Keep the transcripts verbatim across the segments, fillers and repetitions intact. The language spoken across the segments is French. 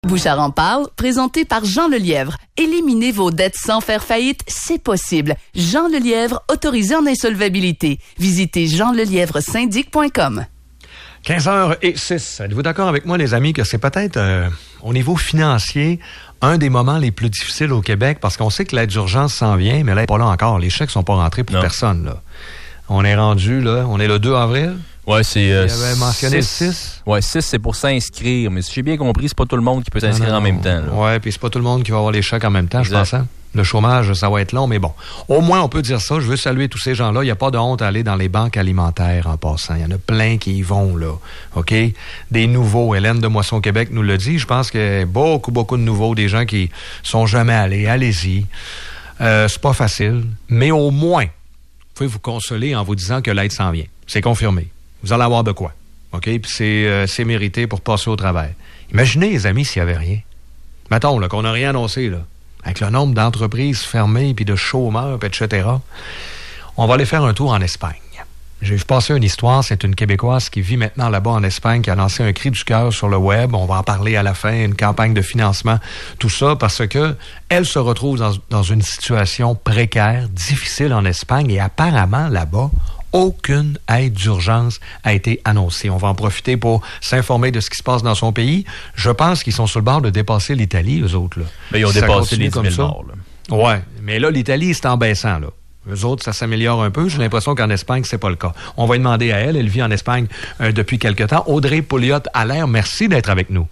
Bouchard en parle, présenté par Jean Lelièvre. Éliminez vos dettes sans faire faillite, c'est possible. Jean Lelièvre, autorisé en insolvabilité. Visitez jean lelièvre syndic point com. quinze heures zéro six. Êtes-vous d'accord avec moi, les amis, que c'est peut-être, euh, au niveau financier, un des moments les plus difficiles au Québec, parce qu'on sait que l'aide d'urgence s'en vient, mais là, elle n'est pas là encore. Les chèques sont pas rentrés pour non. personne, là. On est rendu, là, on est le deux avril. Ouais, c'est. Euh, Il avait mentionné le six. Ouais, six, c'est pour s'inscrire. Mais si j'ai bien compris, c'est pas tout le monde qui peut s'inscrire non, non. en même temps. Là. Ouais, puis c'est pas tout le monde qui va avoir les chèques en même temps, exact. Je pense. Hein? Le chômage, ça va être long, mais bon. Au moins, on peut dire ça. Je veux saluer tous ces gens-là. Il n'y a pas de honte à aller dans les banques alimentaires en passant. Il y en a plein qui y vont, là. OK? Des nouveaux. Hélène de Moisson-Québec nous le dit. Je pense qu'il y a beaucoup, beaucoup de nouveaux, des gens qui sont jamais allés. Allez-y. Euh, c'est pas facile. Mais au moins, vous pouvez vous consoler en vous disant que l'aide s'en vient. C'est confirmé. Vous allez avoir de quoi. OK? Puis c'est, euh, c'est mérité pour passer au travers. Imaginez, les amis, s'il n'y avait rien. Mettons, là, qu'on n'a rien annoncé, là. Avec le nombre d'entreprises fermées, puis de chômeurs, puis et cetera. On va aller faire un tour en Espagne. J'ai vu passer une histoire. C'est une Québécoise qui vit maintenant là-bas en Espagne, qui a lancé un cri du cœur sur le web. On va en parler à la fin, une campagne de financement, tout ça, parce que elle se retrouve dans, dans une situation précaire, difficile en Espagne, et apparemment, là-bas, aucune aide d'urgence a été annoncée. On va en profiter pour s'informer de ce qui se passe dans son pays. Je pense qu'ils sont sur le bord de dépasser l'Italie, eux autres. Là. Mais ils ont si dépassé les dix mille morts. Oui, mais là, l'Italie, c'est en baissant. Là. Eux autres, ça s'améliore un peu. J'ai l'impression qu'en Espagne, c'est pas le cas. On va demander à elle. Elle vit en Espagne euh, depuis quelque temps. Audrey Pouliot-Allaire, merci d'être avec nous.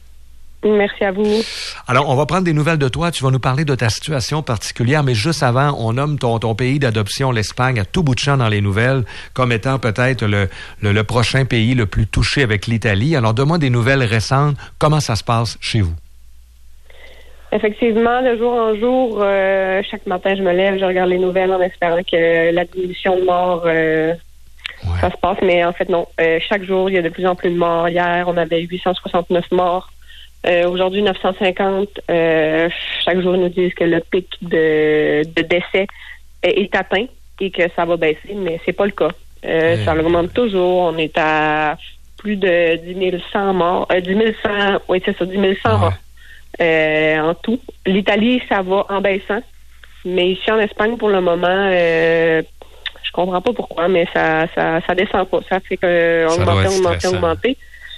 Merci à vous. Alors, on va prendre des nouvelles de toi. Tu vas nous parler de ta situation particulière, mais juste avant, on nomme ton, ton pays d'adoption, l'Espagne, à tout bout de champ dans les nouvelles, comme étant peut-être le, le, le prochain pays le plus touché avec l'Italie. Alors, donne-moi des nouvelles récentes. Comment ça se passe chez vous? Effectivement, de jour en jour, euh, chaque matin, je me lève, je regarde les nouvelles en espérant que la diminution de morts, euh, ouais. ça se passe. Mais en fait, non. Euh, chaque jour, il y a de plus en plus de morts. Hier, on avait huit cent soixante-neuf morts. Euh, aujourd'hui, neuf cent cinquante. Euh, chaque jour, ils nous disent que le pic de, de décès est, est atteint et que ça va baisser, mais c'est pas le cas. Euh, mmh. Ça augmente toujours. On est à plus de dix mille cent morts. Euh, dix mille cent, oui, c'est ça, dix mille cent ouais. morts euh, en tout. L'Italie, ça va en baissant, mais ici en Espagne, pour le moment, euh, je comprends pas pourquoi, mais ça, ça, ça descend pas. Ça fait que augmenter, augmenter, augmenter.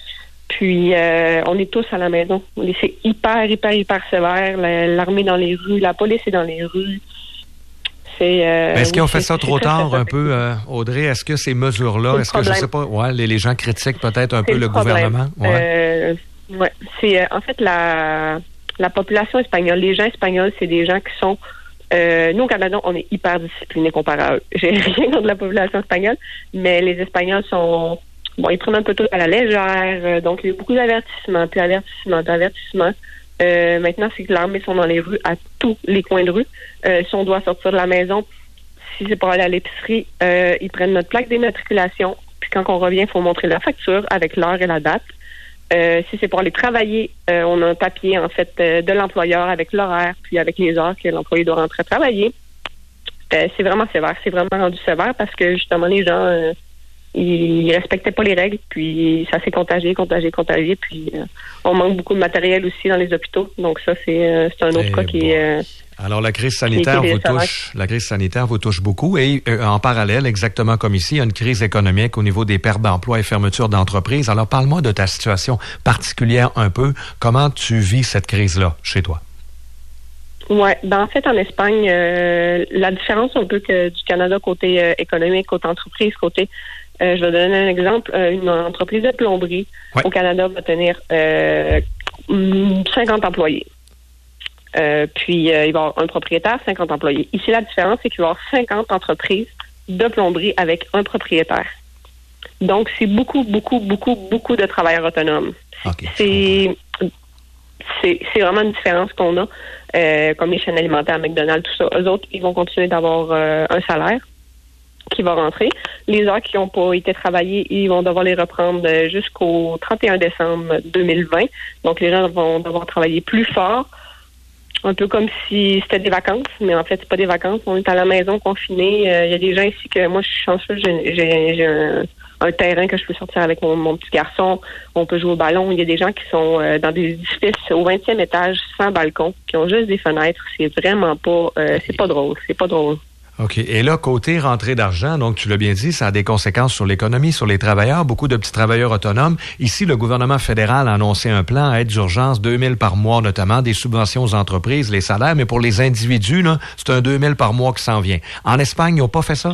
Puis, euh, on est tous à la maison. C'est hyper, hyper, hyper sévère. L'armée dans les rues, la police est dans les rues. C'est, euh, est-ce qu'ils ont oui, fait ça trop tard un peu, euh, Audrey? Est-ce que ces mesures-là, est-ce que, je sais pas, ouais, les, les gens critiquent peut-être un peu le, le gouvernement? Ouais. Euh, ouais. C'est, euh, en fait, la, la population espagnole, les gens espagnols, c'est des gens qui sont... Euh, nous, au Canada, on est hyper disciplinés comparé à eux. J'ai rien contre la population espagnole, mais les Espagnols sont... Bon, ils prennent un peu tout à la légère, euh, donc il y a eu beaucoup d'avertissements, puis avertissements, puis avertissements. Euh, maintenant, c'est que l'armée sont dans les rues, à tous les coins de rue. Euh, si on doit sortir de la maison, si c'est pour aller à l'épicerie, euh, ils prennent notre plaque d'immatriculation, puis quand on revient, il faut montrer la facture avec l'heure et la date. Euh, si c'est pour aller travailler, euh, on a un papier, en fait, euh, de l'employeur avec l'horaire, puis avec les heures que l'employé doit rentrer travailler. Euh, c'est vraiment sévère, c'est vraiment rendu sévère parce que, justement, les gens... Euh, ils respectaient pas les règles, puis ça s'est contagié, contagié, contagié, puis euh, on manque beaucoup de matériel aussi dans les hôpitaux, donc ça c'est, euh, c'est un autre Et cas bon. qui est... Euh, Alors la crise sanitaire vous touche, la crise sanitaire vous touche beaucoup, et euh, en parallèle, exactement comme ici, il y a une crise économique au niveau des pertes d'emplois et fermetures d'entreprises. Alors parle-moi de ta situation particulière un peu. Comment tu vis cette crise-là chez toi? Ouais, ben en fait en Espagne, euh, la différence un peu que du Canada côté euh, économique, côté entreprise, côté Euh, je vais donner un exemple. Euh, une entreprise de plomberie ouais. au Canada va tenir euh, cinquante employés. Euh, puis, euh, il va y avoir un propriétaire, cinquante employés. Ici, la différence, c'est qu'il va y avoir cinquante entreprises de plomberie avec un propriétaire. Donc, c'est beaucoup, beaucoup, beaucoup, beaucoup de travailleurs autonomes. Okay, c'est, c'est, c'est vraiment une différence qu'on a, euh, comme les chaînes alimentaires, McDonald's, tout ça. Eux autres, ils vont continuer d'avoir euh, un salaire qui va rentrer. Les heures qui n'ont pas été travaillées, ils vont devoir les reprendre jusqu'au trente et un décembre deux mille vingt. Donc, les gens vont devoir travailler plus fort, un peu comme si c'était des vacances, mais en fait, c'est pas des vacances. On est à la maison confiné. Il euh, y a des gens ici que moi, je suis chanceuse. J'ai, j'ai, j'ai un, un terrain que je peux sortir avec mon, mon petit garçon. On peut jouer au ballon. Il y a des gens qui sont euh, dans des édifices au vingtième étage sans balcon, qui ont juste des fenêtres. C'est vraiment pas, euh, c'est pas drôle. C'est pas drôle. OK. Et là, côté rentrée d'argent, donc tu l'as bien dit, ça a des conséquences sur l'économie, sur les travailleurs, beaucoup de petits travailleurs autonomes. Ici, le gouvernement fédéral a annoncé un plan à aide d'urgence, deux mille par mois notamment, des subventions aux entreprises, les salaires, mais pour les individus, là, c'est un deux mille par mois qui s'en vient. En Espagne, ils n'ont pas fait ça?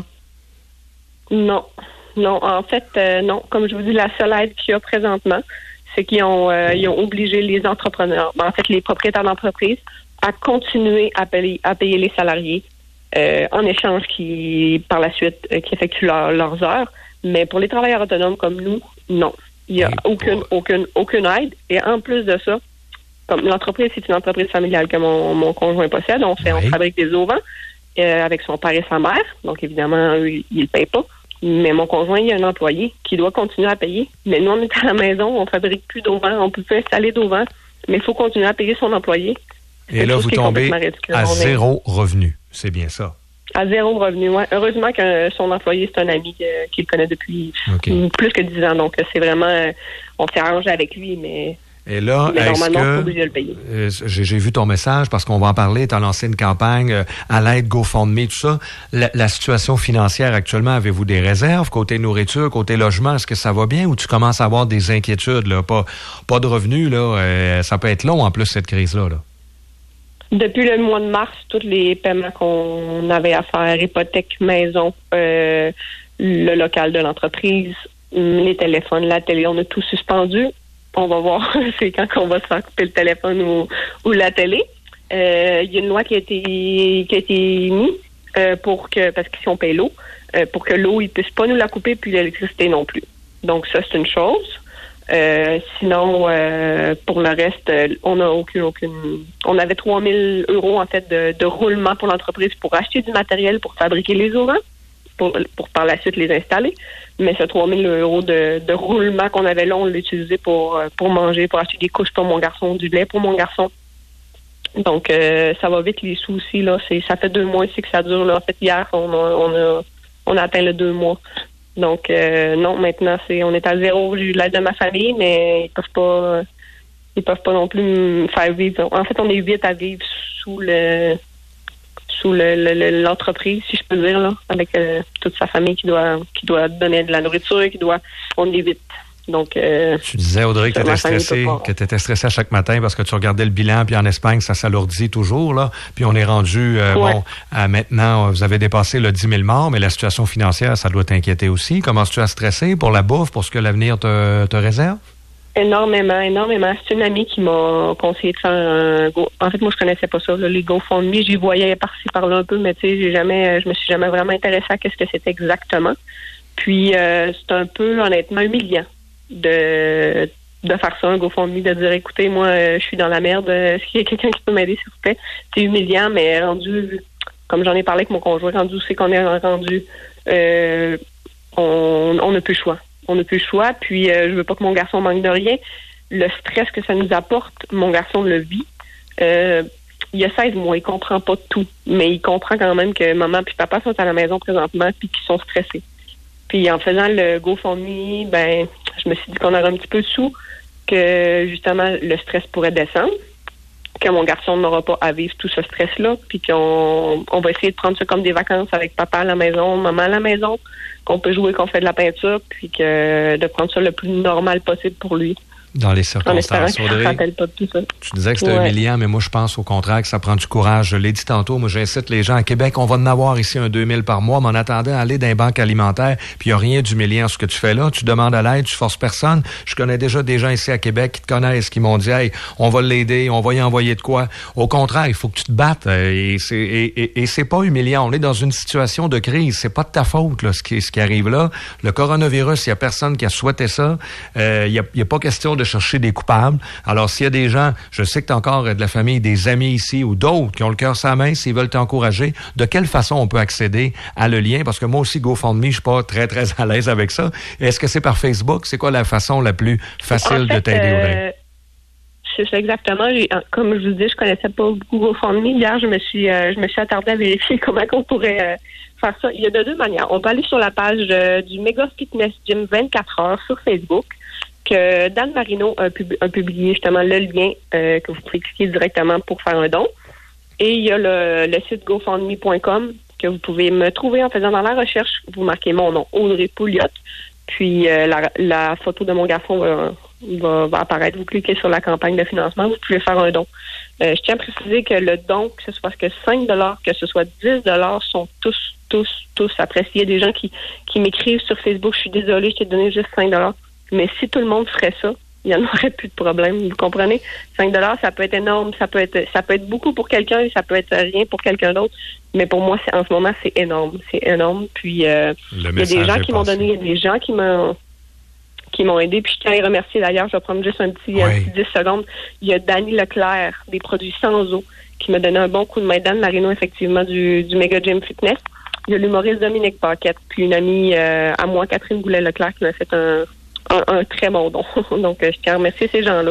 Non. Non. En fait, euh, non. Comme je vous dis, la seule aide qu'il y a présentement, c'est qu'ils ont, euh, ils ont obligé les entrepreneurs, en fait, les propriétaires d'entreprises, à continuer à payer, à payer les salariés. Euh, en échange qui, par la suite, euh, qui effectuent leur, leurs heures. Mais pour les travailleurs autonomes comme nous, non. Il n'y a aucune, aucune, aucune aide. Et en plus de ça, comme l'entreprise, c'est une entreprise familiale que mon, mon conjoint possède. On fait, oui. on fabrique des auvents euh, avec son père et sa mère. Donc, évidemment, eux, ils ne payent pas. Mais mon conjoint, il y a un employé qui doit continuer à payer. Mais nous, on est à la maison, on ne fabrique plus d'auvents. On peut plus installer d'auvents. Mais il faut continuer à payer son employé. Et là, vous tombez à zéro revenu. C'est bien ça. À zéro revenu, oui. Heureusement que son employé, c'est un ami euh, qu'il connaît depuis okay. plus que dix ans. Donc, c'est vraiment... Euh, on s'est arrangé avec lui, mais... Et là, mais est-ce normalement, que... on est obligé de le payer. Euh, j'ai, j'ai vu ton message, parce qu'on va en parler. Tu as lancé une campagne euh, à l'aide GoFundMe, tout ça. La, la situation financière actuellement, avez-vous des réserves? Côté nourriture, côté logement, est-ce que ça va bien? Ou tu commences à avoir des inquiétudes? Là? Pas, pas de revenus, là. Euh, ça peut être long, en plus, cette crise-là, là. Depuis le mois de mars, tous les paiements qu'on avait à faire, hypothèque, maison, euh, le local de l'entreprise, les téléphones, la télé, on a tout suspendu. On va voir, c'est quand qu'on va se faire couper le téléphone ou, ou la télé. Euh, il y a une loi qui a été qui a été mise euh, pour que, parce qu'ici on paye l'eau, euh, pour que l'eau, ils puissent pas nous la couper, puis l'électricité non plus. Donc ça, c'est une chose. Euh, sinon, euh, pour le reste, on n'a aucune, aucune. On avait trois mille euros en fait de, de roulement pour l'entreprise pour acheter du matériel pour fabriquer les auvents, pour, pour par la suite les installer. Mais ce trois mille euros de, de roulement qu'on avait là, on l'a utilisé pour pour manger, pour acheter des couches pour mon garçon, du lait pour mon garçon. Donc euh, ça va vite les sous aussi là. C'est ça fait deux mois ici que ça dure là. En fait hier on a on a on a atteint le deux mois. Donc, euh, non, maintenant, c'est on est à zéro. J'ai eu l'aide de ma famille, mais ils peuvent pas ils peuvent pas non plus me faire vivre. En fait, on est huit à vivre sous le sous le, le, l'entreprise, si je peux dire, là, avec euh, toute sa famille qui doit qui doit donner de la nourriture, qui doit on est huit. Donc, euh, tu disais, Audrey, que tu étais stressée, que tu étais stressée à chaque matin parce que tu regardais le bilan, puis en Espagne, ça s'alourdit toujours, là. Puis on est rendu, euh, ouais. bon, à maintenant, vous avez dépassé le dix mille morts, mais la situation financière, ça doit t'inquiéter aussi. Commences-tu à stresser pour la bouffe, pour ce que l'avenir te, te réserve? Énormément, énormément. C'est une amie qui m'a conseillé de faire un go. En fait, moi, je connaissais pas ça, là, les GoFundMe. J'y voyais par-ci, par-là un peu, mais tu sais, j'ai jamais, je me suis jamais vraiment intéressée à qu'est-ce que c'était exactement. Puis, euh, c'est un peu, honnêtement, humiliant de de faire ça, un GoFundMe, de dire, écoutez, moi, euh, je suis dans la merde, est-ce qu'il y a quelqu'un qui peut m'aider, s'il vous plaît? C'est humiliant, mais rendu, comme j'en ai parlé avec mon conjoint, rendu, c'est qu'on est rendu, euh, on on n'a plus le choix. On n'a plus le choix, puis euh, je veux pas que mon garçon manque de rien. Le stress que ça nous apporte, mon garçon le vit. Euh, il y a seize mois, il comprend pas tout, mais il comprend quand même que maman puis papa sont à la maison présentement puis qu'ils sont stressés. Puis en faisant le GoFundMe, ben, je me suis dit qu'on aurait un petit peu de sous, que justement le stress pourrait descendre, que mon garçon n'aura pas à vivre tout ce stress-là, puis qu'on on va essayer de prendre ça comme des vacances avec papa à la maison, maman à la maison, qu'on peut jouer, qu'on fait de la peinture, puis que de prendre ça le plus normal possible pour lui. Dans les circonstances, Audrey, pas tout ça. Tu disais que c'était ouais. humiliant, mais moi, je pense au contraire que ça prend du courage. Je l'ai dit tantôt, moi, j'incite les gens à Québec, on va en avoir ici un deux mille par mois, mais en attendant, aller dans les banques alimentaires, puis il n'y a rien d'humiliant ce que tu fais là. Tu demandes à l'aide, tu forces personne. Je connais déjà des gens ici à Québec qui te connaissent, qui m'ont dit, hey, on va l'aider, on va y envoyer de quoi. Au contraire, il faut que tu te battes, et c'est, et, et, et c'est pas humiliant. On est dans une situation de crise. C'est pas de ta faute, là, ce qui, ce qui arrive là. Le coronavirus, il y a personne qui a souhaité ça. Euh, il y a, il y a pas question de chercher des coupables. Alors, s'il y a des gens, je sais que tu as encore de la famille, des amis ici ou d'autres qui ont le cœur sur la main, s'ils veulent t'encourager, de quelle façon on peut accéder à le lien? Parce que moi aussi, GoFundMe, je suis pas très, très à l'aise avec ça. Est-ce que c'est par Facebook? C'est quoi la façon la plus facile en fait, de t'aider, Audrey? Euh, c'est ça exactement. J'ai, comme je vous dis, je connaissais pas beaucoup GoFundMe. Hier, je me suis, euh, je me suis attardée à vérifier comment on pourrait euh, faire ça. Il y a de deux manières. On peut aller sur la page euh, du Mega Fitness Gym vingt-quatre heures sur Facebook, que Dan Marino a, pub- a publié justement le lien euh, que vous pouvez cliquer directement pour faire un don. Et il y a le, le site GoFundMe point com que vous pouvez me trouver en faisant dans la recherche. Vous marquez mon nom, Audrey Pouliot, puis euh, la, la photo de mon garçon va, va, va apparaître. Vous cliquez sur la campagne de financement, vous pouvez faire un don. Euh, je tiens à préciser que le don, que ce soit que cinq dollars, que ce soit dix dollars, sont tous, tous, tous appréciés. Il y a des gens qui, qui m'écrivent sur Facebook, je suis désolée, je t'ai donné juste cinq dollars. Mais si tout le monde ferait ça, il n'y en aurait plus de problème. Vous comprenez? cinq dollars, ça peut être énorme, ça peut être ça peut être beaucoup pour quelqu'un, ça peut être rien pour quelqu'un d'autre. Mais pour moi, c'est, en ce moment, c'est énorme. C'est énorme. Puis, euh, il y a des gens qui m'ont donné, il y a des gens qui m'ont qui m'ont aidé. Puis, je tiens à les remercier d'ailleurs. Je vais prendre juste un petit, oui. un petit dix secondes. Il y a Dany Leclerc, des produits sans eau, qui m'a donné un bon coup de main. Dan Marino, effectivement, du, du Mega Gym Fitness. Il y a l'humoriste Dominique Paquette, puis une amie euh, à moi, Catherine Goulet-Leclerc, qui m'a fait un Un, un très bon don. Donc, je tiens à remercier ces gens-là.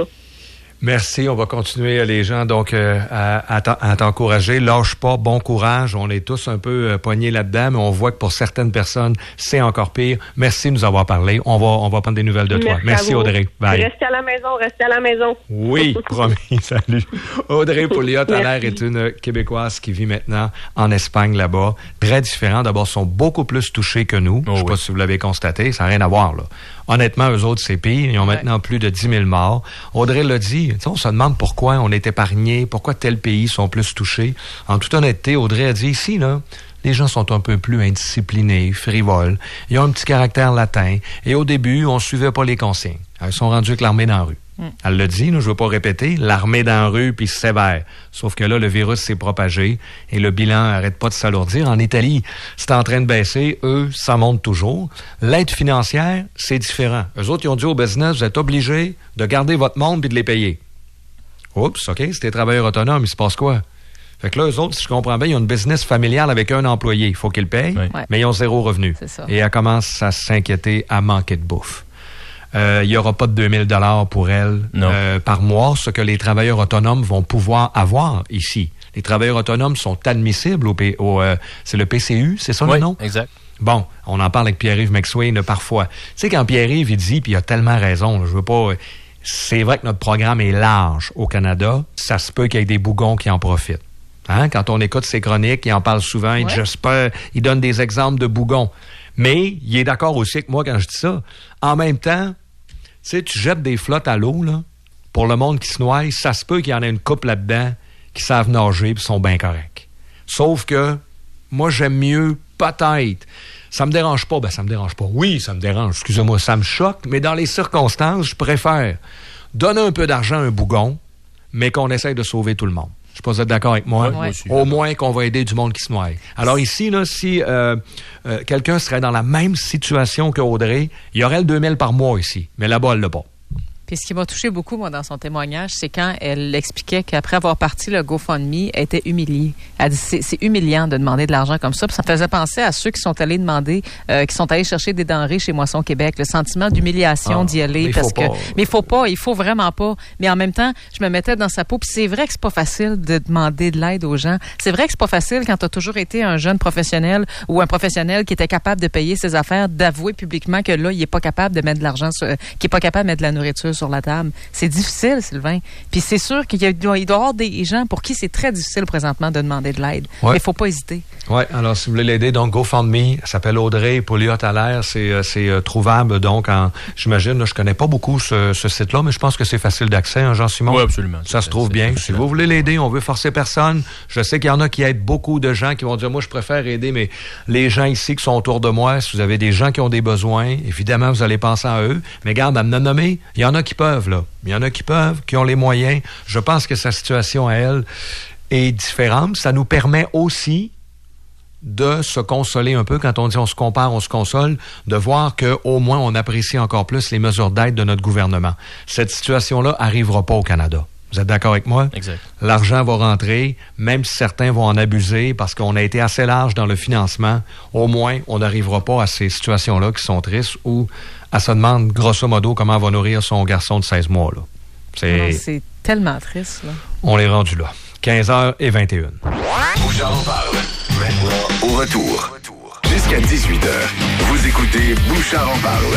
Merci. On va continuer, les gens, donc, euh, à, à, à t'encourager. Lâche pas, bon courage. On est tous un peu euh, poignés là-dedans, mais on voit que pour certaines personnes, c'est encore pire. Merci de nous avoir parlé. On va, on va prendre des nouvelles de toi. Merci, Merci Audrey. Bye. Restez à la maison, restez à la maison. Oui, promis. Salut. Audrey Pouliot-Allaire est une Québécoise qui vit maintenant en Espagne, là-bas. Très différent. D'abord, sont beaucoup plus touchés que nous. Oh, Je ne sais oui. pas si vous l'avez constaté. Ça n'a rien à voir, là. Honnêtement, eux autres, c'est pire. Ils ont ouais. maintenant plus de dix mille morts. Audrey l'a dit. On se demande pourquoi on est épargné, pourquoi tels pays sont plus touchés. En toute honnêteté, Audrey a dit ici, là, les gens sont un peu plus indisciplinés, frivoles. Ils ont un petit caractère latin. Et au début, on suivait pas les consignes. Ils sont rendus avec l'armée dans la rue. Mm. Elle l'a dit, nous, je veux pas répéter, l'armée dans la rue, puis sévère. Sauf que là, le virus s'est propagé et le bilan arrête pas de s'alourdir. En Italie, c'est en train de baisser. Eux, ça monte toujours. L'aide financière, c'est différent. Eux autres, ils ont dit au business, vous êtes obligés de garder votre monde puis de les payer. Oups, OK, c'est des travailleurs autonomes, il se passe quoi? Fait que là, eux autres, si je comprends bien, ils ont une business familiale avec un employé. Il faut qu'ils payent, oui. mais ils ont zéro revenu. C'est ça. Et elle commence à s'inquiéter, à manquer de bouffe. Euh, il n'y aura pas de deux mille dollars pour elle euh, par mois, ce que les travailleurs autonomes vont pouvoir avoir ici. Les travailleurs autonomes sont admissibles au, P- au euh, c'est le P C U, c'est ça oui, le nom? Exact. Bon, on en parle avec Pierre-Yves McSwain parfois. Tu sais, quand Pierre-Yves, il dit, puis il a tellement raison, là, je veux pas... C'est vrai que notre programme est large au Canada. Ça se peut qu'il y ait des bougons qui en profitent. Hein? Quand on écoute ses chroniques, il en parle souvent. Ouais. Il, j'espère, il donne des exemples de bougons. Mais il est d'accord aussi avec moi quand je dis ça. En même temps, tu sais, tu jettes des flottes à l'eau, là, pour le monde qui se noie, ça se peut qu'il y en ait une couple là-dedans qui savent nager et sont bien corrects. Sauf que moi, j'aime mieux, peut-être... Ça me dérange pas. Ben, ça me dérange pas. Oui, ça me dérange. Excusez-moi, ça me choque. Mais dans les circonstances, je préfère donner un peu d'argent à un bougon, mais qu'on essaye de sauver tout le monde. Je ne sais pas si vous êtes d'accord avec moi. Ouais, Au moins qu'on va aider du monde qui se noie. Alors ici, là, si euh, euh, quelqu'un serait dans la même situation qu'Audrey, il y aurait le deux mille par mois ici. Mais là-bas, elle l'a pas. Puis ce qui m'a touché beaucoup, moi, dans son témoignage, c'est quand elle expliquait qu'après avoir parti le GoFundMe, elle était humiliée. Elle dit c'est, c'est humiliant de demander de l'argent comme ça. Puis ça me faisait penser à ceux qui sont allés demander, euh, qui sont allés chercher des denrées chez Moisson Québec. Le sentiment d'humiliation ah, d'y aller. Parce que, mais il faut pas, il faut vraiment pas. Mais en même temps, je me mettais dans sa peau. Puis c'est vrai que c'est pas facile de demander de l'aide aux gens. C'est vrai que c'est pas facile quand tu as toujours été un jeune professionnel ou un professionnel qui était capable de payer ses affaires, d'avouer publiquement que là, il est pas capable de mettre de l'argent, sur, qu'il est pas capable de mettre de la nourriture sur la table. C'est difficile, Sylvain. Puis c'est sûr qu'il y a, il doit y avoir des gens pour qui c'est très difficile présentement de demander de l'aide. Ouais. Mais il ne faut pas hésiter. Oui, alors si vous voulez l'aider, donc GoFundMe, ça s'appelle Audrey Pouliot-Allaire. C'est, c'est euh, trouvable, donc, en, j'imagine, là, je connais pas beaucoup ce, ce site-là, mais je pense que c'est facile d'accès, hein, Jean-Simon? Oui, absolument. Ça se trouve bien. Si vous voulez l'aider, on veut forcer personne. Je sais qu'il y en a qui aident beaucoup de gens qui vont dire, moi, je préfère aider, mais les gens ici qui sont autour de moi, si vous avez des gens qui ont des besoins, évidemment, vous allez penser à eux. Mais regarde, à me nommer, il y en a qui peuvent, là. Il y en a qui peuvent, qui ont les moyens. Je pense que sa situation à elle est différente. Ça nous permet aussi de se consoler un peu. Quand on dit on se compare, on se console, de voir qu'au moins on apprécie encore plus les mesures d'aide de notre gouvernement. Cette situation-là n'arrivera pas au Canada. Vous êtes d'accord avec moi? Exact. L'argent va rentrer, même si certains vont en abuser parce qu'on a été assez large dans le financement. Au moins, on n'arrivera pas à ces situations-là qui sont tristes où elle se demande, grosso modo, comment elle va nourrir son garçon de seize mois, là. C'est, non, c'est tellement triste, là. On est rendu là. quinze heures vingt et une. Bouchard en parle. Maintenant, au retour. Jusqu'à dix-huit heures, vous écoutez Bouchard en parle.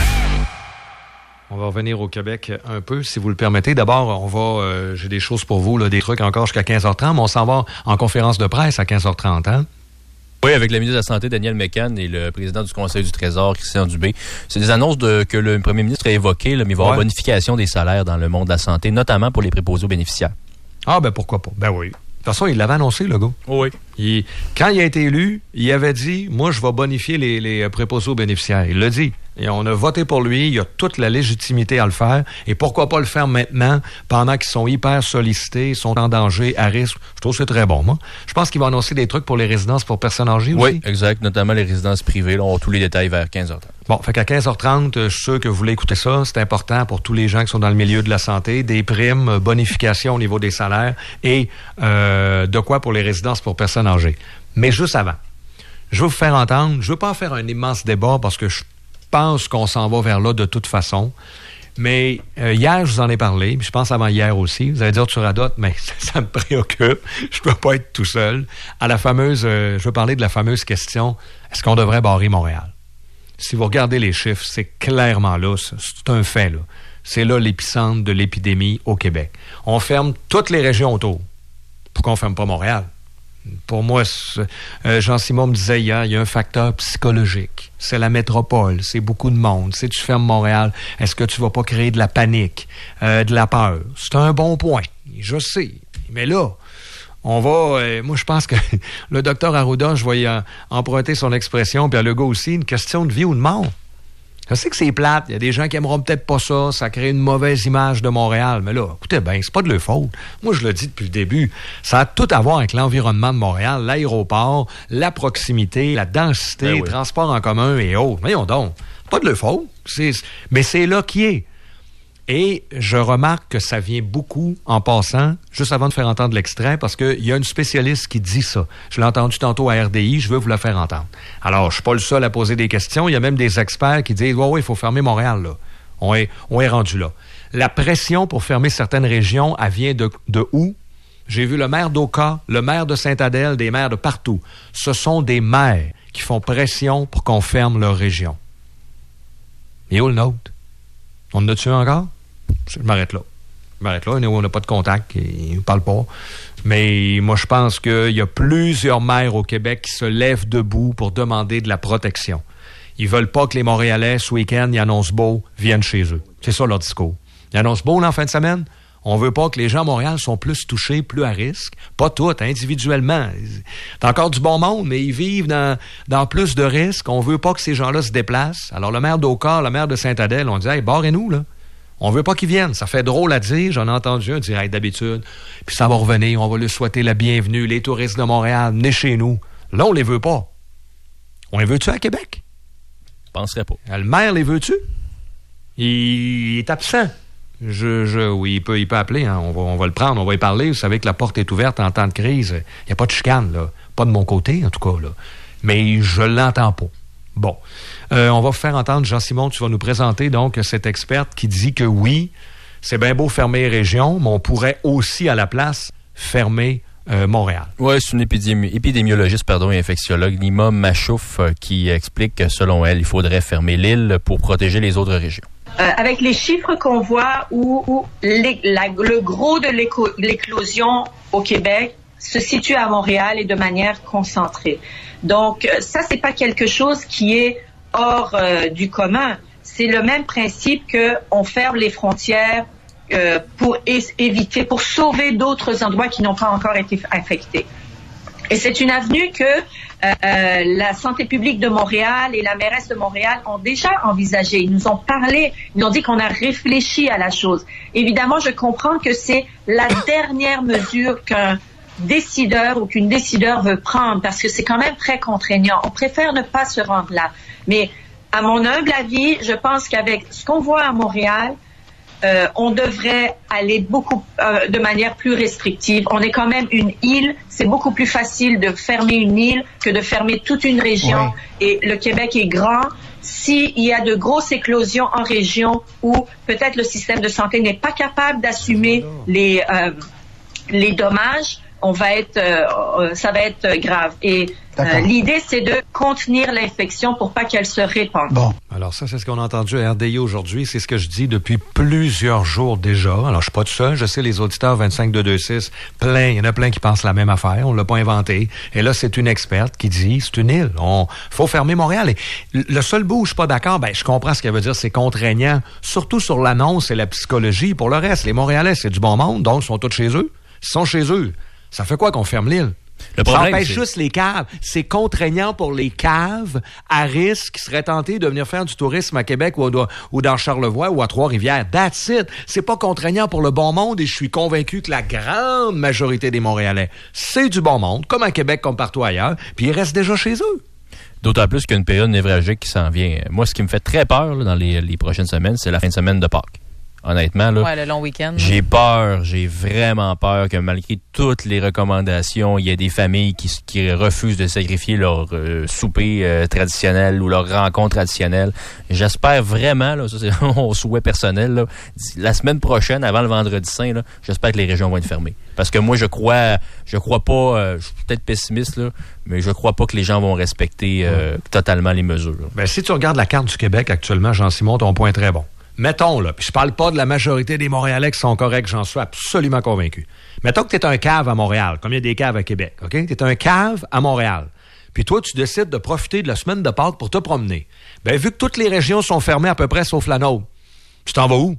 On va revenir au Québec un peu, si vous le permettez. D'abord, on va, euh, j'ai des choses pour vous, là, des trucs encore jusqu'à quinze heures trente, mais on s'en va en conférence de presse à quinze heures trente, hein? Oui, avec le ministre de la Santé, Daniel Mécan, et le président du Conseil du Trésor, Christian Dubé. C'est des annonces de, que le premier ministre a évoquées, là, mais il va y avoir ouais. bonification des salaires dans le monde de la santé, notamment pour les préposés aux bénéficiaires. Ah, ben pourquoi pas? Ben oui. De toute façon, il l'avait annoncé, le gars. Oui. Il, quand il a été élu, il avait dit, moi, je vais bonifier les, les préposés aux bénéficiaires. Il l'a dit. Et on a voté pour lui. Il a toute la légitimité à le faire. Et pourquoi pas le faire maintenant, pendant qu'ils sont hyper sollicités, sont en danger, à risque. Je trouve que c'est très bon, moi. Je pense qu'il va annoncer des trucs pour les résidences pour personnes âgées aussi. Oui, exact. Notamment les résidences privées. Là, on a tous les détails vers quinze heures trente. Bon, fait qu'à quinze heures trente, je suis sûr que vous voulez écouter ça. C'est important pour tous les gens qui sont dans le milieu de la santé. Des primes, bonifications au niveau des salaires et euh, de quoi pour les résidences pour personnes âgées. Mais juste avant, je veux vous faire entendre, je veux pas en faire un immense débat parce que je pense qu'on s'en va vers là de toute façon. Mais euh, hier, je vous en ai parlé, puis je pense avant hier aussi. Vous allez dire, tu radotes, mais ça, ça me préoccupe. Je peux pas être tout seul. À la fameuse, euh, je veux parler de la fameuse question, est-ce qu'on devrait barrer Montréal? Si vous regardez les chiffres, c'est clairement là, c'est un fait, là. C'est là l'épicentre de l'épidémie au Québec. On ferme toutes les régions autour. Pourquoi on ferme pas Montréal? Pour moi, euh, Jean-Simon me disait hier, il y a un facteur psychologique. C'est la métropole, c'est beaucoup de monde. Si tu fermes Montréal, est-ce que tu vas pas créer de la panique, euh, de la peur? C'est un bon point, je sais. Mais là, on va... Euh, moi, je pense que le docteur Arruda, je vais y en, emprunter son expression, puis à Legault aussi, une question de vie ou de mort. Je sais que c'est plate, il y a des gens qui aimeront peut-être pas ça, ça crée une mauvaise image de Montréal, mais là, écoutez bien, c'est pas de leur faute. Moi, je le dis depuis le début, ça a tout à voir avec l'environnement de Montréal, l'aéroport, la proximité, la densité, ben oui. Les transports en commun et autres. Voyons donc, pas de leur faute, c'est, mais c'est là qui est. Et je remarque que ça vient beaucoup en passant, juste avant de faire entendre l'extrait, parce qu'il y a une spécialiste qui dit ça. Je l'ai entendu tantôt à R D I, je veux vous la faire entendre. Alors, je suis pas le seul à poser des questions. Il y a même des experts qui disent « Ouais, ouais, il faut fermer Montréal, là. » On est, on est rendu là. La pression pour fermer certaines régions, elle vient de, de où? J'ai vu le maire d'Oka, le maire de Sainte-Adèle, des maires de partout. Ce sont des maires qui font pression pour qu'on ferme leur région. Et où le nôtre? On en a-tu encore? Je m'arrête là. Je m'arrête là. On n'a pas de contact. Ils ne parlent pas. Mais moi, je pense qu'il y a plusieurs maires au Québec qui se lèvent debout pour demander de la protection. Ils ne veulent pas que les Montréalais, ce week-end, ils annoncent beau, viennent chez eux. C'est ça leur discours. Ils annoncent beau, là, en fin de semaine. On ne veut pas que les gens à Montréal sont plus touchés, plus à risque. Pas tous, individuellement. C'est encore du bon monde, mais ils vivent dans, dans plus de risques. On ne veut pas que ces gens-là se déplacent. Alors, le maire d'Oka, le maire de Sainte-Adèle, on dit « Hey, barrez-nous, là. » On veut pas qu'ils viennent. Ça fait drôle à dire. J'en ai entendu un dire hey, d'habitude. Puis ça va revenir. On va lui souhaiter la bienvenue. Les touristes de Montréal, venez chez nous. Là, on les veut pas. On les veut-tu à Québec? Je penserais pas. Le maire les veut-tu? Il, il est absent. Je, je, oui, il peut, il peut appeler. Hein. On va, on va le prendre. On va y parler. Vous savez que la porte est ouverte en temps de crise. Il n'y a pas de chicane, là. Pas de mon côté, en tout cas, là. Mais je l'entends pas. Bon. Euh, on va vous faire entendre, Jean-Simon, tu vas nous présenter donc cette experte qui dit que oui, c'est bien beau fermer les régions, mais on pourrait aussi à la place fermer euh, Montréal. Oui, c'est une épidémi- épidémiologiste pardon, et infectiologue, Nima Machouf, euh, qui explique que selon elle, il faudrait fermer l'île pour protéger les autres régions. Euh, avec les chiffres qu'on voit où, où les, la, le gros de l'éco- l'éclosion au Québec se situe à Montréal et de manière concentrée. Donc, ça, c'est pas quelque chose qui est hors euh, du commun. C'est le même principe que on ferme les frontières euh, pour é- éviter, pour sauver d'autres endroits qui n'ont pas encore été affectés. Et c'est une avenue que euh, la santé publique de Montréal et la mairesse de Montréal ont déjà envisagée. Ils nous ont parlé, ils nous ont dit qu'on a réfléchi à la chose. Évidemment, je comprends que c'est la dernière mesure qu'un décideur ou qu'une décideur veut prendre parce que c'est quand même très contraignant. On préfère ne pas se rendre là. Mais à mon humble avis, je pense qu'avec ce qu'on voit à Montréal, euh, on devrait aller beaucoup euh, de manière plus restrictive. On est quand même une île. C'est beaucoup plus facile de fermer une île que de fermer toute une région. Oui. Et le Québec est grand. S'il y a de grosses éclosions en région où peut-être le système de santé n'est pas capable d'assumer les euh, les dommages, on va être, euh, ça va être grave. Et euh, l'idée, c'est de contenir l'infection pour pas qu'elle se répande. Bon. Alors ça, c'est ce qu'on a entendu à R D I aujourd'hui. C'est ce que je dis depuis plusieurs jours déjà. Alors, je suis pas tout seul. Je sais, les auditeurs vingt-cinq deux deux six, plein, il y en a plein qui pensent la même affaire. On l'a pas inventé. Et là, c'est une experte qui dit, c'est une île. On faut fermer Montréal. Et le seul bout où je suis pas d'accord, ben, je comprends ce qu'elle veut dire, c'est contraignant. Surtout sur l'annonce et la psychologie. Pour le reste, les Montréalais, c'est du bon monde, donc ils sont tous chez eux. Ils sont chez eux. Ça fait quoi qu'on ferme l'île? Le problème, ça empêche c'est... juste les caves. C'est contraignant pour les caves à risque qui seraient tentés de venir faire du tourisme à Québec ou, à, ou dans Charlevoix ou à Trois-Rivières. That's it. C'est pas contraignant pour le bon monde et je suis convaincu que la grande majorité des Montréalais, c'est du bon monde, comme à Québec, comme partout ailleurs, puis ils restent déjà chez eux. D'autant plus qu'il y a une période névralgique qui s'en vient. Moi, ce qui me fait très peur là, dans les, les prochaines semaines, c'est la fin de semaine de Pâques. Honnêtement, là, ouais, le long week-end. J'ai peur, j'ai vraiment peur que malgré toutes les recommandations, il y ait des familles qui, qui refusent de sacrifier leur euh, souper euh, traditionnel ou leur rencontre traditionnelle. J'espère vraiment, là, ça c'est mon souhait personnel, là, la semaine prochaine, avant le vendredi saint, là, j'espère que les régions vont être fermées. Parce que moi, je crois, je crois pas, euh, je suis peut-être pessimiste, là, mais je crois pas que les gens vont respecter euh, ouais. totalement les mesures. Ben, si tu regardes la carte du Québec actuellement, Jean-Simon, ton point est très bon. Mettons, là, puis je parle pas de la majorité des Montréalais qui sont corrects, j'en suis absolument convaincu. Mettons que tu es un cave à Montréal, comme il y a des caves à Québec, OK? Tu es un cave à Montréal. Puis toi, tu décides de profiter de la semaine de Pâques pour te promener. Ben, vu que toutes les régions sont fermées à peu près sauf la nôtre, tu t'en vas où?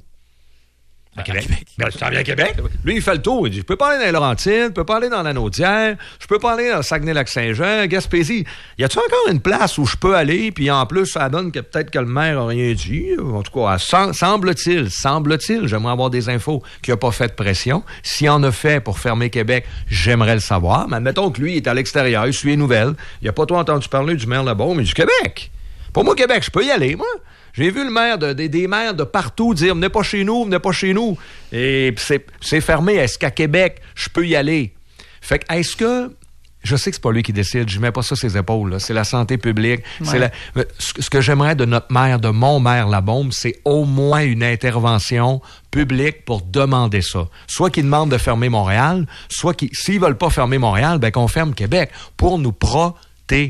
À Québec. Québec. Ben, tu t'en viens à Québec? Lui, il fait le tour. Il dit, je peux pas aller dans les Laurentides, je peux pas aller dans la Naudière, je peux pas aller dans Saguenay-Lac-Saint-Jean, Gaspésie. Y a-tu encore une place où je peux aller? Puis en plus, ça donne que peut-être que le maire a rien dit. En tout cas, semble-t-il, semble-t-il, j'aimerais avoir des infos, qu'il n'a pas fait de pression. S'il en a fait pour fermer Québec, j'aimerais le savoir. Mais admettons que lui, il est à l'extérieur, il suit les nouvelles. Il n'a pas trop entendu parler du maire là-bas, mais du Québec. Pour moi, Québec, je peux y aller, moi. J'ai vu le maire de, de, des maires de partout dire « Venez pas chez nous, venez pas chez nous ». Et c'est, c'est fermé. Est-ce qu'à Québec, je peux y aller? Fait que, est-ce que... Je sais que c'est pas lui qui décide. Je mets pas ça sur ses épaules. Là. C'est la santé publique. Ouais. C'est la, ce, ce que j'aimerais de notre maire, de mon maire Labaume, c'est au moins une intervention publique pour demander ça. Soit qu'il demande de fermer Montréal, soit qu'ils, s'ils veulent pas fermer Montréal, ben qu'on ferme Québec pour nous protéger.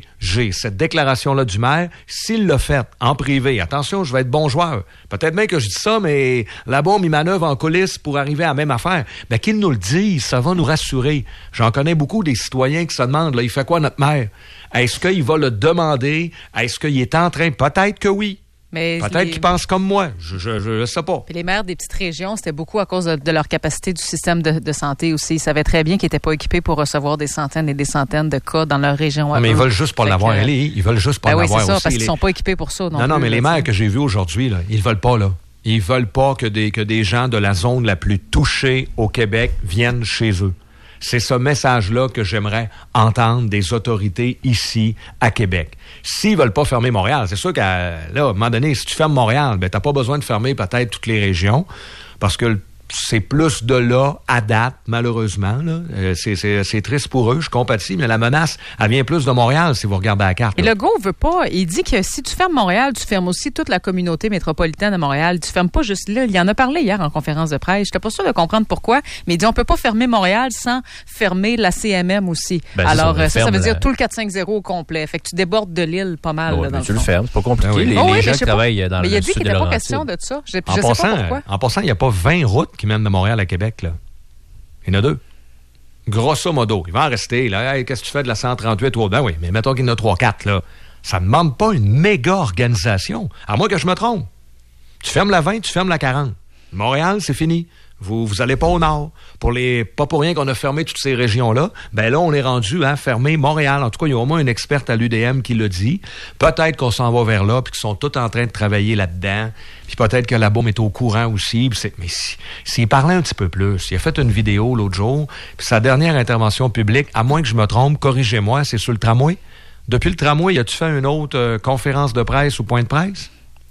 Cette déclaration-là du maire, s'il l'a fait en privé, attention, je vais être bon joueur. Peut-être bien que je dis ça, mais là-bas, il manœuvre en coulisses pour arriver à la même affaire. Ben, qu'il nous le dise, ça va nous rassurer. J'en connais beaucoup des citoyens qui se demandent, là, il fait quoi notre maire? Est-ce qu'il va le demander? Est-ce qu'il est en train? Peut-être que oui. Mais peut-être les... qu'ils pensent comme moi. Je je, je sais pas. Puis les maires des petites régions, c'était beaucoup à cause de, de leur capacité du système de, de santé aussi. Ils savaient très bien qu'ils n'étaient pas équipés pour recevoir des centaines et des centaines de cas dans leur région. Non, mais eux. Ils veulent juste pas fait l'avoir, que... Ellie. Ils veulent juste pas ben l'avoir oui, c'est ça, aussi. parce qu'ils les... sont pas équipés pour ça. Non, non, non mais les maires que j'ai vus aujourd'hui, là, ils veulent pas, là. Ils veulent pas que des, que des gens de la zone la plus touchée au Québec viennent chez eux. C'est ce message-là que j'aimerais entendre des autorités ici, à Québec. S'ils veulent pas fermer Montréal, c'est sûr qu'à là, à un moment donné, si tu fermes Montréal, ben t'as pas besoin de fermer peut-être toutes les régions, parce que c'est plus de là à date, malheureusement. Là. Euh, c'est, c'est, c'est triste pour eux, je compatis, mais la menace, elle vient plus de Montréal, si vous regardez la carte. Et là. Legault veut pas, il dit que si tu fermes Montréal, tu fermes aussi toute la communauté métropolitaine de Montréal. Tu fermes pas juste là. Il y en a parlé hier en conférence de presse. J'étais pas sûre de comprendre pourquoi, mais il dit on peut pas fermer Montréal sans fermer la C M M aussi. Ben, alors, ça, ça, ça veut dire la... tout le quatre cent cinquante au complet. Fait que tu débordes de l'île pas mal. Oh, là, dans tu le, le fermes, c'est pas compliqué. Ben oui. Les, oh, les oui, gens qui travaillent dans mais le il a dit sud qu'il de n'était pas Laurentides. question de ça. Je, en je passant, sais pas pourquoi. En passant, il n'y a pas vingt routes qui mènent de Montréal à Québec, là. Il y en a deux. Grosso modo. Il va en rester, là. Hey, qu'est-ce que tu fais de la cent trente-huit? Oh, ben oui, mais mettons qu'il y en a trois quatre, là. Ça ne demande pas une méga organisation. À moins que je me trompe. Tu fermes la vingt, tu fermes la quarante. Montréal, c'est fini. Vous vous allez pas au nord. Pour les, pas pour rien qu'on a fermé toutes ces régions-là. Ben là, on est rendu à fermer Montréal. En tout cas, il y a au moins une experte à l'U D M qui le dit. Peut-être qu'on s'en va vers là, puis qu'ils sont tous en train de travailler là-dedans. Puis peut-être que la Beaume est au courant aussi. Puis c'est, mais si, s'il parlait un petit peu plus, il a fait une vidéo l'autre jour, puis sa dernière intervention publique, à moins que je me trompe, corrigez-moi, c'est sur le tramway. Depuis le tramway, as-tu fait une autre euh, conférence de presse ou point de presse?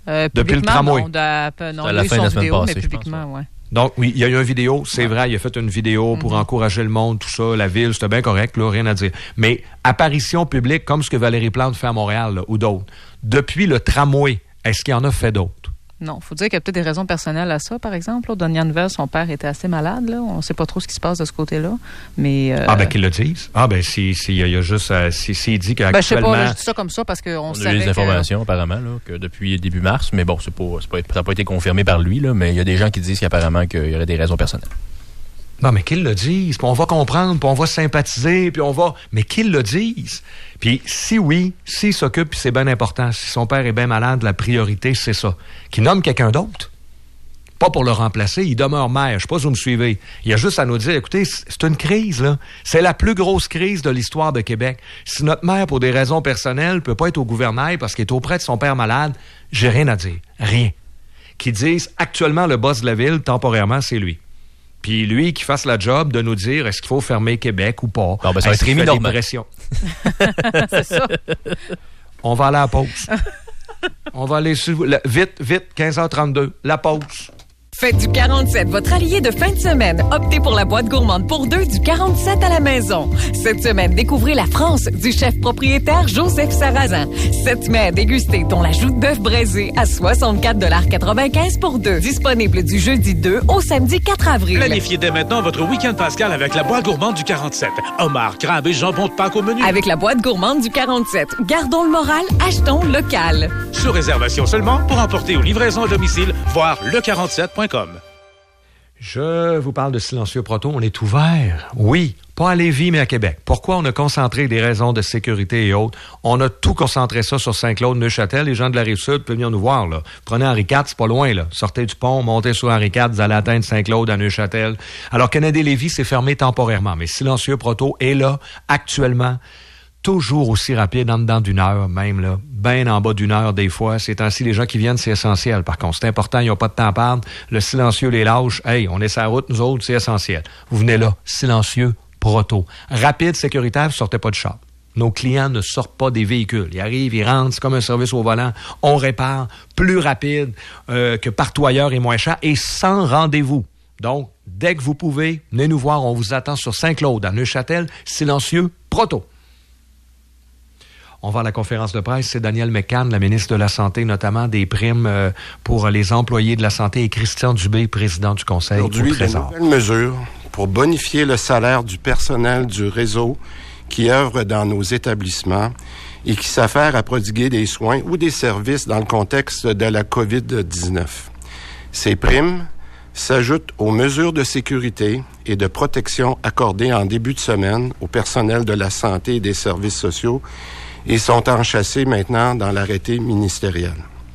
Euh, Depuis le tramway. Non, de, non, à la fin de la semaine vidéo, passée, mais je publiquement, pense. Ouais. Donc, oui, il y a eu une vidéo, c'est ouais. vrai, il a fait une vidéo pour mm-hmm. encourager le monde, tout ça, la ville, c'était bien correct, là, rien à dire. Mais apparition publique, comme ce que Valérie Plante fait à Montréal, là, ou d'autres, depuis le tramway, est-ce qu'il y en a fait d'autres? Non, il faut dire qu'il y a peut-être des raisons personnelles à ça, par exemple. Au dernière nouvelle, son père était assez malade, là. On ne sait pas trop ce qui se passe de ce côté-là. Mais, euh... Ah, ben, qu'ils le disent. Ah, ben, s'il si, si, y, y a juste, euh, s'il si, si dit qu'actuellement... Ben, je sais pas, là, je dis ça comme ça parce qu'on savait. On a eu des informations, que... apparemment, là, que depuis début mars, mais bon, c'est pas, c'est pas, ça n'a pas été confirmé par lui, là, mais il y a des gens qui disent qu'apparemment qu'il y aurait des raisons personnelles. Non, mais qu'ils le disent, puis on va comprendre, puis on va sympathiser, puis on va... Mais qu'ils le disent. Puis si oui, s'il s'occupe, puis c'est bien important, si son père est bien malade, la priorité, c'est ça. Qu'il nomme quelqu'un d'autre. Pas pour le remplacer, il demeure maire. Je sais pas si vous me suivez. Il y a juste à nous dire, écoutez, c'est une crise, là. C'est la plus grosse crise de l'histoire de Québec. Si notre maire, pour des raisons personnelles, peut pas être au gouvernail parce qu'il est auprès de son père malade, j'ai rien à dire. Rien. Qu'ils disent, actuellement, le boss de la ville, temporairement, c'est lui. Puis lui, qui fasse la job de nous dire est-ce qu'il faut fermer Québec ou pas. Non, ben, ça va être Rémi Normand. C'est ça. On va aller à la pause. On va aller sur... La, vite, vite, quinze heures trente-deux. La pause. Faites du quarante-sept votre allié de fin de semaine. Optez pour la boîte gourmande pour deux du quarante-sept à la maison. Cette semaine, découvrez la France du chef propriétaire Joseph Sarrazin. Sept mets à déguster, dont la joue d'œuf braisé à soixante-quatre dollars quatre-vingt-quinze pour deux. Disponible du jeudi deux au samedi quatre avril. Planifiez dès maintenant votre week-end pascal avec la boîte gourmande du quarante-sept. Homard, crabe et jambon de Pâques au menu. Avec la boîte gourmande du quarante-sept. Gardons le moral, achetons local. Sous réservation seulement pour emporter aux livraisons à domicile, voir le quarante-sept point com. Je vous parle de Silencieux Proto. On est ouvert. Oui, pas à Lévis, mais à Québec. Pourquoi on a concentré des raisons de sécurité et autres? On a tout concentré ça sur Saint-Claude, Neuchâtel. Les gens de la Rive-Sud peuvent venir nous voir, là. Prenez Henri quatre, c'est pas loin, là. Sortez du pont, montez sur Henri quatre, vous allez atteindre Saint-Claude à Neuchâtel. Alors, Canadien-Lévis, c'est fermé temporairement. Mais Silencieux Proto est là, actuellement. Toujours aussi rapide, en dedans d'une heure, même, là. Bien en bas d'une heure, des fois. Ces temps-ci, les gens qui viennent, c'est essentiel. Par contre, c'est important, ils n'ont pas de temps à perdre. Le silencieux les lâche. Hey, on est sur la route, nous autres, c'est essentiel. Vous venez là, Silencieux Proto. Rapide, sécuritaire, vous sortez pas de char. Nos clients ne sortent pas des véhicules. Ils arrivent, ils rentrent, c'est comme un service au volant. On répare, plus rapide euh, que partout ailleurs et moins cher, et sans rendez-vous. Donc, dès que vous pouvez, venez nous voir. On vous attend sur Saint-Claude, à Neuchâtel, Silencieux Proto. On va à la conférence de presse. C'est Danielle McCann, la ministre de la Santé, notamment des primes euh, pour les employés de la santé, et Christian Dubé, président du Conseil au Trésor. Aujourd'hui, de nouvelles mesures pour bonifier le salaire du personnel du réseau qui œuvre dans nos établissements et qui s'affaire à prodiguer des soins ou des services dans le contexte de la covid dix-neuf. Ces primes s'ajoutent aux mesures de sécurité et de protection accordées en début de semaine au personnel de la santé et des services sociaux et sont enchâssés maintenant dans l'arrêté ministériel.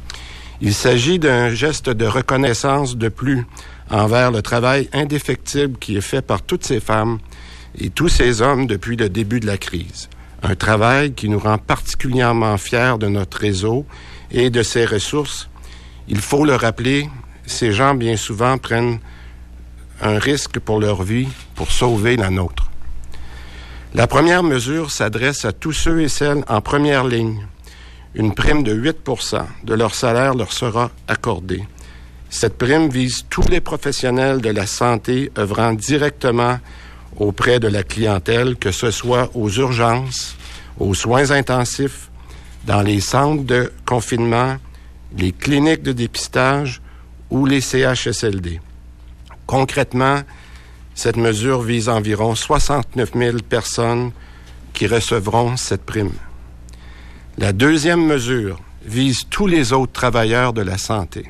Il s'agit d'un geste de reconnaissance de plus envers le travail indéfectible qui est fait par toutes ces femmes et tous ces hommes depuis le début de la crise. Un travail qui nous rend particulièrement fiers de notre réseau et de ses ressources. Il faut le rappeler, ces gens bien souvent prennent un risque pour leur vie pour sauver la nôtre. La première mesure s'adresse à tous ceux et celles en première ligne. Une prime de huit pour cent de leur salaire leur sera accordée. Cette prime vise tous les professionnels de la santé œuvrant directement auprès de la clientèle, que ce soit aux urgences, aux soins intensifs, dans les centres de confinement, les cliniques de dépistage ou les C H S L D. Concrètement, cette mesure vise environ soixante-neuf mille personnes qui recevront cette prime. La deuxième mesure vise tous les autres travailleurs de la santé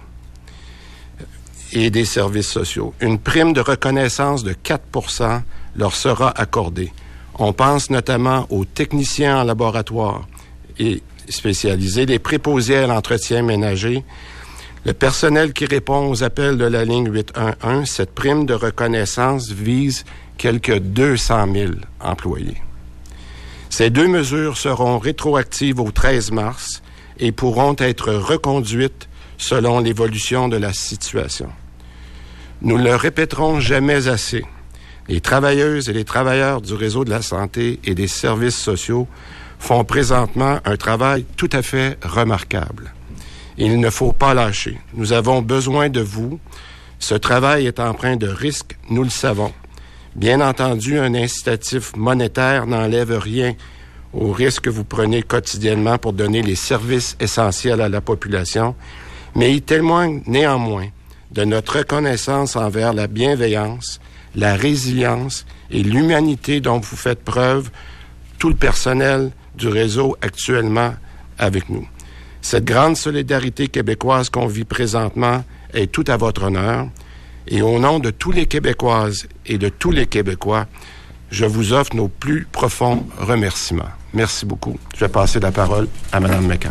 et des services sociaux. Une prime de reconnaissance de quatre pour cent leur sera accordée. On pense notamment aux techniciens en laboratoire et spécialisés, les préposés à l'entretien ménager, le personnel qui répond aux appels de la ligne huit un un. Cette prime de reconnaissance vise quelques deux cent mille employés. Ces deux mesures seront rétroactives au treize mars et pourront être reconduites selon l'évolution de la situation. Nous ne le répéterons jamais assez. Les travailleuses et les travailleurs du réseau de la santé et des services sociaux font présentement un travail tout à fait remarquable. Il ne faut pas lâcher. Nous avons besoin de vous. Ce travail est empreint de risques, nous le savons. Bien entendu, un incitatif monétaire n'enlève rien aux risques que vous prenez quotidiennement pour donner les services essentiels à la population, mais il témoigne néanmoins de notre reconnaissance envers la bienveillance, la résilience et l'humanité dont vous faites preuve, tout le personnel du réseau actuellement avec nous. Cette grande solidarité québécoise qu'on vit présentement est tout à votre honneur, et au nom de tous les Québécoises et de tous les Québécois, je vous offre nos plus profonds remerciements. Merci beaucoup. Je vais passer la parole à Mme McCann.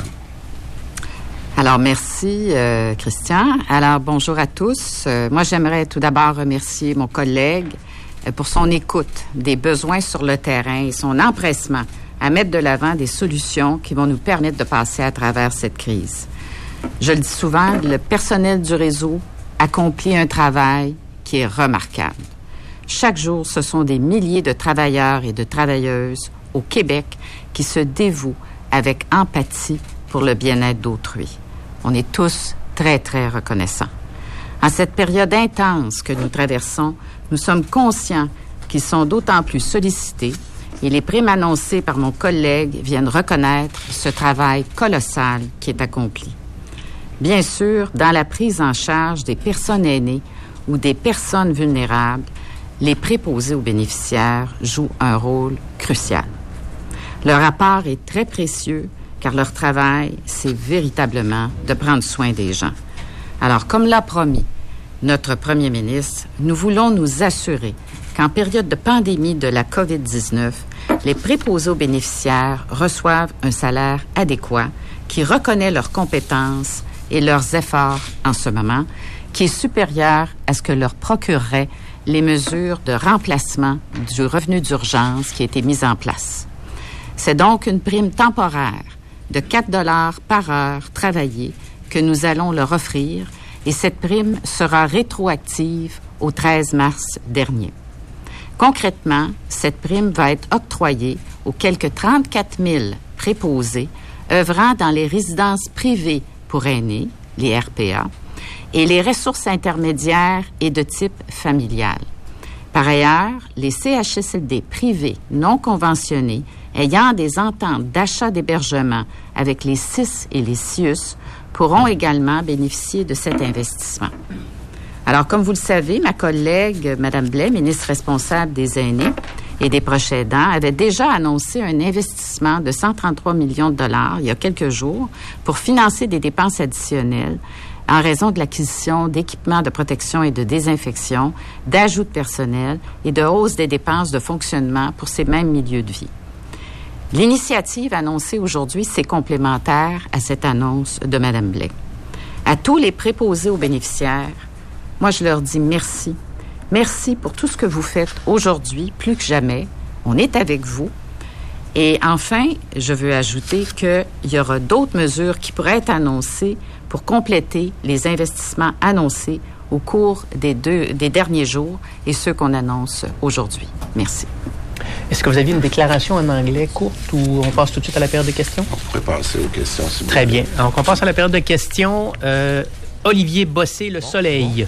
Alors, merci, euh, Christian. Alors, bonjour à tous. Euh, moi, j'aimerais tout d'abord remercier mon collègue euh, pour son écoute des besoins sur le terrain et son empressement à mettre de l'avant des solutions qui vont nous permettre de passer à travers cette crise. Je le dis souvent, le personnel du réseau accomplit un travail qui est remarquable. Chaque jour, ce sont des milliers de travailleurs et de travailleuses au Québec qui se dévouent avec empathie pour le bien-être d'autrui. On est tous très, très reconnaissants. En cette période intense que nous traversons, nous sommes conscients qu'ils sont d'autant plus sollicités et les primes annoncées par mon collègue viennent reconnaître ce travail colossal qui est accompli. Bien sûr, dans la prise en charge des personnes aînées ou des personnes vulnérables, les préposés aux bénéficiaires jouent un rôle crucial. Leur apport est très précieux car leur travail, c'est véritablement de prendre soin des gens. Alors, comme l'a promis notre premier ministre, nous voulons nous assurer qu'en période de pandémie de la covid dix-neuf, les préposés aux bénéficiaires reçoivent un salaire adéquat qui reconnaît leurs compétences et leurs efforts en ce moment, qui est supérieur à ce que leur procureraient les mesures de remplacement du revenu d'urgence qui a été mise en place. C'est donc une prime temporaire de quatre dollars par heure travaillée que nous allons leur offrir et cette prime sera rétroactive au treize mars dernier. Concrètement, cette prime va être octroyée aux quelques trente-quatre mille préposés œuvrant dans les résidences privées pour aînés, les R P A, et les ressources intermédiaires et de type familial. Par ailleurs, les C H S L D privés non conventionnés ayant des ententes d'achat d'hébergement avec les C I S et les C I U S pourront également bénéficier de cet investissement. Alors, comme vous le savez, ma collègue, Mme Blais, ministre responsable des aînés et des proches aidants, avait déjà annoncé un investissement de cent trente-trois millions de dollars il y a quelques jours pour financer des dépenses additionnelles en raison de l'acquisition d'équipements de protection et de désinfection, d'ajout de personnel et de hausse des dépenses de fonctionnement pour ces mêmes milieux de vie. L'initiative annoncée aujourd'hui, c'est complémentaire à cette annonce de Mme Blais. À tous les préposés aux bénéficiaires, moi, je leur dis merci. Merci pour tout ce que vous faites aujourd'hui, plus que jamais. On est avec vous. Et enfin, je veux ajouter qu'il y aura d'autres mesures qui pourraient être annoncées pour compléter les investissements annoncés au cours des, deux, des derniers jours et ceux qu'on annonce aujourd'hui. Merci. Est-ce que vous aviez une déclaration en anglais courte ou on passe tout de suite à la période de questions? On pourrait passer aux questions. Si Très bien. Donc, on passe à la période de questions. Euh, Olivier Bossé, Le Soleil.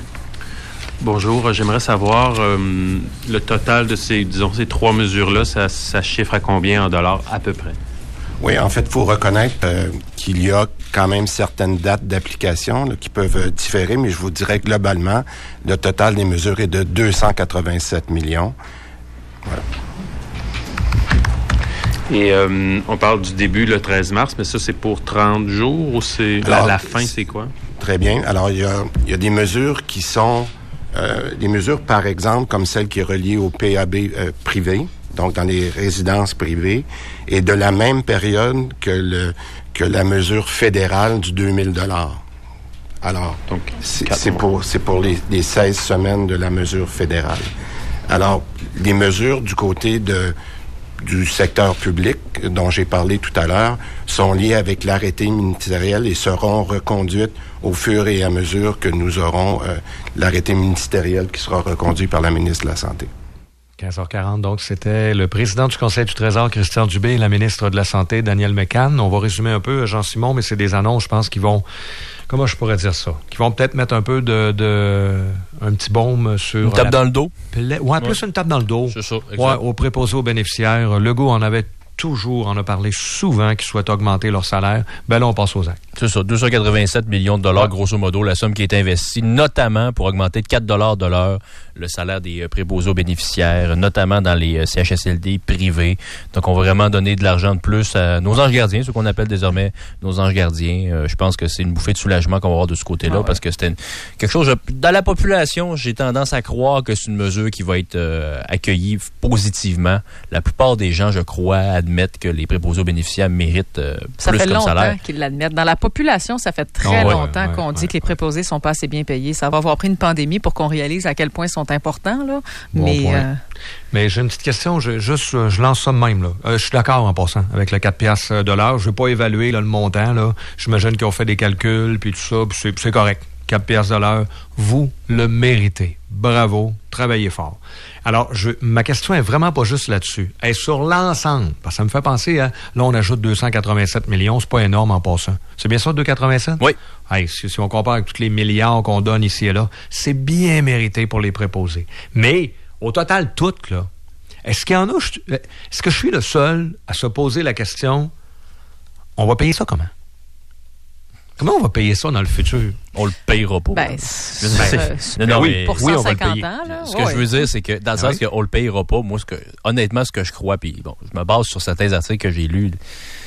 Bonjour, j'aimerais savoir euh, le total de ces, disons, ces trois mesures-là, ça, ça chiffre à combien en dollars à peu près? Oui, en fait, il faut reconnaître euh, qu'il y a quand même certaines dates d'application là, qui peuvent euh, différer, mais je vous dirais que globalement, le total des mesures est de deux cent quatre-vingt-sept millions. Voilà. Et euh, on parle du début le treize mars, mais ça, c'est pour trente jours ou c'est la, la fin, c'est quoi? Très bien. Alors, il y a, il y a des mesures qui sont... Euh, des mesures, par exemple, comme celle qui est reliée au P A B euh, privé, donc dans les résidences privées, et de la même période que le que la mesure fédérale du deux mille dollars. Alors, donc c'est, c'est pour c'est pour les, les seize semaines de la mesure fédérale. Alors, les mesures du côté de du secteur public dont j'ai parlé tout à l'heure sont liées avec l'arrêté ministériel et seront reconduites au fur et à mesure que nous aurons euh, l'arrêté ministériel qui sera reconduit par la ministre de la Santé. quinze heures quarante, donc c'était le président du Conseil du Trésor, Christian Dubé, et la ministre de la Santé, Danielle McCann. On va résumer un peu, Jean-Simon, mais c'est des annonces, je pense, qui vont, comment je pourrais dire ça, qui vont peut-être mettre un peu de, de un petit baume sur... Une tape la... dans le dos. Ouais, ouais, plus une tape dans le dos. C'est ça, exact. Ouais, aux préposés aux bénéficiaires. Legault en avait toujours, on a parlé souvent qu'ils souhaitent augmenter leur salaire. Ben là, on passe aux actes. C'est ça, deux cent quatre-vingt-sept millions de dollars, grosso modo, la somme qui est investie, notamment pour augmenter de quatre dollars de l'heure le salaire des euh, préposés aux bénéficiaires, notamment dans les euh, C H S L D privés. Donc, on va vraiment donner de l'argent de plus à nos anges gardiens, ceux qu'on appelle désormais nos anges gardiens. Euh, je pense que c'est une bouffée de soulagement qu'on va avoir de ce côté-là, ah ouais. parce que c'était une, quelque chose... Je, dans la population, j'ai tendance à croire que c'est une mesure qui va être euh, accueillie positivement. La plupart des gens, je crois, admettent que les préposés aux bénéficiaires méritent euh, ça plus fait comme longtemps salaire. Qu'ils l'admettent. Dans la population, ça fait très oh, ouais, longtemps ouais, qu'on ouais, dit ouais, que les préposés sont pas assez bien payés. Ça va avoir pris une pandémie pour qu'on réalise à quel point ils sont importants, là. Bon Mais, euh... Mais j'ai une petite question, je, juste, je lance ça de même, là. Euh, je suis d'accord en passant avec le quatre piastres de l'heure. Je ne vais pas évaluer là, le montant, là. J'imagine qu'ils ont fait des calculs, puis tout ça, puis c'est, c'est correct. quatre piastres de l'heure, vous le méritez. Bravo, travaillez fort. Alors, je, ma question est vraiment pas juste là-dessus. Elle est sur l'ensemble. Parce que ça me fait penser, hein, là, on ajoute deux cent quatre-vingt-sept millions, c'est pas énorme en passant. C'est bien ça, deux cent quatre-vingt-sept? Oui. Hey, si, si on compare avec tous les milliards qu'on donne ici et là, c'est bien mérité pour les préposés. Mais, au total, toutes, là, est-ce qu'il y en a, est-ce que je suis le seul à se poser la question, on va payer ça comment? Comment on va payer ça dans le futur? On le payera pas. Ben, c'est, euh, non, non, oui, mais, pour oui, cent on va le cinquante payer. ans, là. Ce que ouais. je veux dire, c'est que dans le ah sens oui? qu'on le payera pas, moi, ce que, honnêtement, ce que je crois, puis bon, je me base sur certains articles que j'ai lus,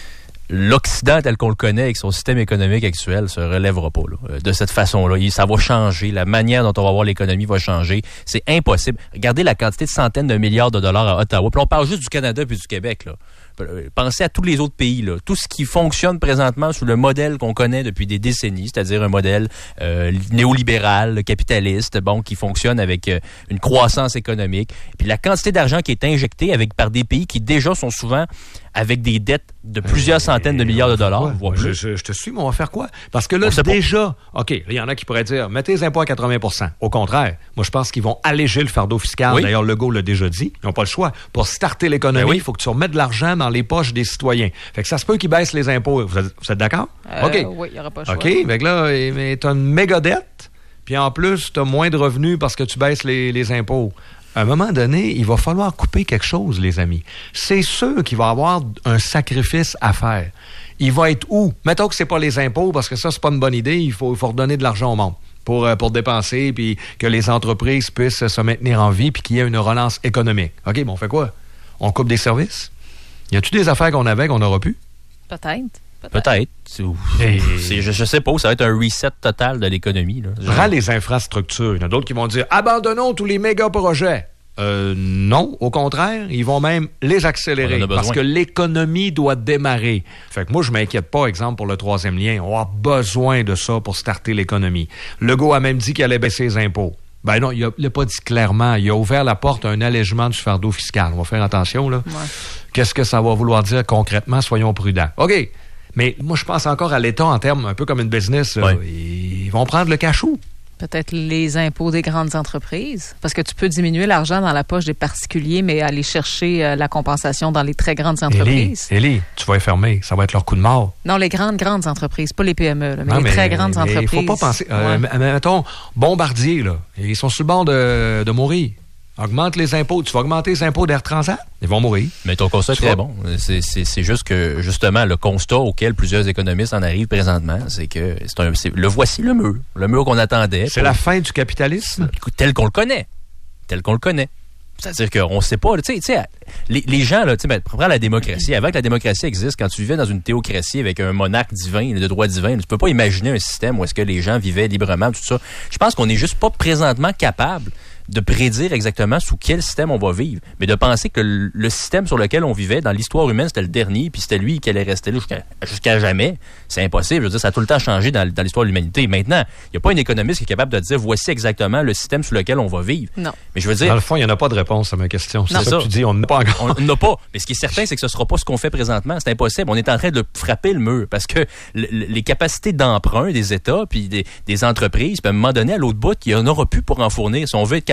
l'Occident tel qu'on le connaît avec son système économique actuel se relèvera pas là, de cette façon-là. Ça va changer. La manière dont on va voir l'économie va changer. C'est impossible. Regardez la quantité de centaines de milliards de dollars à Ottawa. Puis on parle juste du Canada puis du Québec, là. Pensez à tous les autres pays, là. Tout ce qui fonctionne présentement sous le modèle qu'on connaît depuis des décennies, c'est-à-dire un modèle euh, néolibéral, capitaliste, bon, qui fonctionne avec euh, une croissance économique. Puis la quantité d'argent qui est injectée avec par des pays qui déjà sont souvent avec des dettes de plusieurs centaines de milliards de dollars. Voire plus. Je, je, je te suis, mais on va faire quoi? Parce que là, déjà, OK, il y en a qui pourraient dire, mettez les impôts à quatre-vingts pour cent. Au contraire, moi, je pense qu'ils vont alléger le fardeau fiscal. Oui. D'ailleurs, Legault l'a déjà dit. Ils n'ont pas le choix. Pour starter l'économie, il ben oui. faut que tu remettes de l'argent dans les poches des citoyens. Fait que ça se peut qu'ils baissent les impôts. Vous êtes, vous êtes d'accord? Euh, OK. Oui, il n'y aura pas le choix. OK, fait que là, mais tu as une méga dette, puis en plus, tu as moins de revenus parce que tu baisses les, les impôts. À un moment donné, il va falloir couper quelque chose, les amis. C'est sûr qu'il va y avoir un sacrifice à faire. Il va être où? Mettons que c'est pas les impôts, parce que ça, c'est pas une bonne idée. Il faut, il faut redonner de l'argent au monde pour, pour dépenser, puis que les entreprises puissent se maintenir en vie, puis qu'il y ait une relance économique. OK, bon, on fait quoi? On coupe des services? Y a-tu des affaires qu'on avait qu'on n'aura plus? Peut-être. Peut-être. Peut-être. C'est, c'est, je, je sais pas, ça va être un reset total de l'économie. Là. Prends les infrastructures. Il y en a d'autres qui vont dire « Abandonnons tous les méga projets ». Euh, non, au contraire, ils vont même les accélérer parce que l'économie doit démarrer. Fait que moi, je m'inquiète pas, exemple, pour le troisième lien. On a besoin de ça pour starter l'économie. Legault a même dit qu'il allait baisser les impôts. Ben non, il n'a pas dit clairement. Il a ouvert la porte à un allègement du fardeau fiscal. On va faire attention, là. Ouais. Qu'est-ce que ça va vouloir dire concrètement? Soyons prudents. OK. Mais moi, je pense encore à l'État en termes un peu comme une business. Ouais. Ils vont prendre le cachot. Peut-être les impôts des grandes entreprises, parce que tu peux diminuer l'argent dans la poche des particuliers, mais aller chercher euh, la compensation dans les très grandes entreprises. Élie, Élie, tu vas les fermer. Ça va être leur coup de mort. Non, les grandes, grandes entreprises, pas les P M E, là, mais non, les mais, très grandes mais entreprises. Il ne faut pas penser... Euh, ouais. Mettons, Bombardier, là, ils sont sur le bord de, de mourir. Augmente les impôts. Tu vas augmenter les impôts d'Air Transat, ils vont mourir. Mais ton constat est très bon. C'est, c'est, c'est juste que, justement, le constat auquel plusieurs économistes en arrivent présentement, c'est que c'est un, c'est, le voici le mur. Le mur qu'on attendait. C'est pour... la fin du capitalisme? Tel qu'on le connaît. Tel qu'on le connaît. C'est-à-dire qu'on ne sait pas, tu sais, les, les gens, là, tu sais, ben, prends la démocratie. Avant que la démocratie existe, quand tu vivais dans une théocratie avec un monarque divin, de droit divin, tu peux pas imaginer un système où est-ce que les gens vivaient librement, tout ça. Je pense qu'on n'est juste pas présentement capable de prédire exactement sous quel système on va vivre, mais de penser que le, le système sur lequel on vivait dans l'histoire humaine, c'était le dernier, puis c'était lui qui allait rester là jusqu'à, jusqu'à jamais, c'est impossible. Je veux dire, ça a tout le temps changé dans, dans l'histoire de l'humanité. Maintenant, il n'y a pas un économiste qui est capable de dire voici exactement le système sur lequel on va vivre. Non. Mais je veux dire... Dans le fond, il n'y en a pas de réponse à ma question. C'est non, ça, ça que tu dis, on n'a pas encore. On n'a pas. Mais ce qui est certain, c'est que ce ne sera pas ce qu'on fait présentement. C'est impossible. On est en train de frapper le mur parce que le, les capacités d'emprunt des États puis des, des entreprises, puis à un moment donné, à l'autre bout, il n'y en aura plus pour en fournir. Si on veut être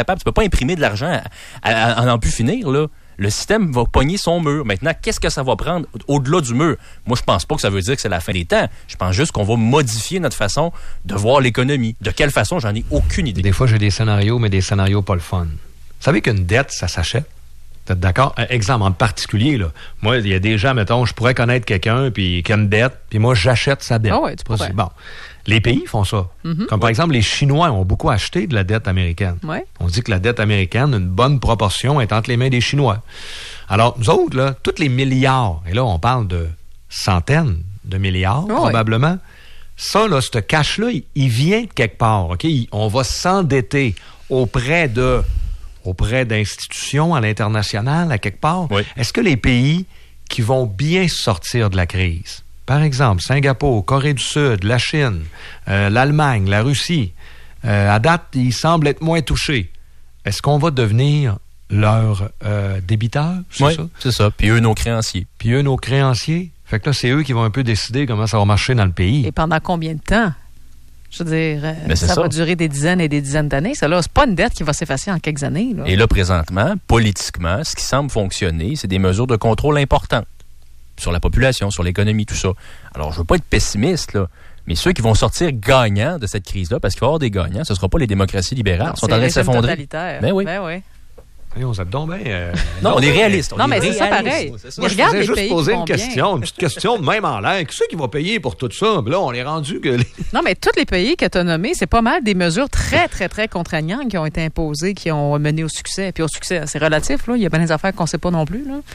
capable. Tu peux pas imprimer de l'argent à, à, à, à n'en plus finir, là. Le système va pogner son mur. Maintenant, qu'est-ce que ça va prendre au-delà du mur? Moi, je pense pas que ça veut dire que c'est la fin des temps. Je pense juste qu'on va modifier notre façon de voir l'économie. De quelle façon, j'en ai aucune idée. Des fois, j'ai des scénarios, mais des scénarios pas le fun. Vous savez qu'une dette, ça s'achète? Vous êtes d'accord? Euh, exemple, en particulier, là. Moi, il y a des gens, mettons, je pourrais connaître quelqu'un puis qui a une dette, puis moi, j'achète sa dette. Ah ouais, tu pourrais. Bon. Les pays font ça. Mm-hmm. Comme par exemple, les Chinois ont beaucoup acheté de la dette américaine. Ouais. On dit que la dette américaine, une bonne proportion est entre les mains des Chinois. Alors, nous autres, là, tous les milliards, et là, on parle de centaines de milliards, oh probablement, ouais. Ça, là, ce cash-là, il, il vient de quelque part, OK? Il, on va s'endetter auprès de, auprès d'institutions à l'international, à quelque part. Oui. Est-ce que les pays qui vont bien sortir de la crise, par exemple, Singapour, Corée du Sud, la Chine, euh, l'Allemagne, la Russie, euh, à date, ils semblent être moins touchés. Est-ce qu'on va devenir leur euh, débiteur? C'est oui, ça? C'est ça. Puis eux, nos créanciers. Puis eux, nos créanciers. Fait que là, c'est eux qui vont un peu décider comment ça va marcher dans le pays. Et pendant combien de temps? Je veux dire, Mais ça, ça va durer des dizaines et des dizaines d'années. Ça, là, c'est pas une dette qui va s'effacer en quelques années. Là. Et là, présentement, politiquement, ce qui semble fonctionner, c'est des mesures de contrôle importantes sur la population, sur l'économie, tout ça. Alors, je veux pas être pessimiste, là, mais ceux qui vont sortir gagnants de cette crise-là, parce qu'il va y avoir des gagnants, ce ne sera pas les démocraties libérales. Non, sont en train de s'effondrer. Ben oui. Ben oui. Et on s'aime donc bien. Euh, non, non, on est réaliste. On non, est mais c'est ça pareil. C'est ça. Moi, je faisais juste poser une question, bien. une petite question de même en l'air. Qui c'est qui va payer pour tout ça? Puis là, on est rendu que... Les... Non, mais tous les pays que tu as nommés, c'est pas mal des mesures très, très, très contraignantes qui ont été imposées, qui ont mené au succès. Puis au succès, c'est relatif, là. Il y a bien des affaires qu'on ne sait pas non plus, là.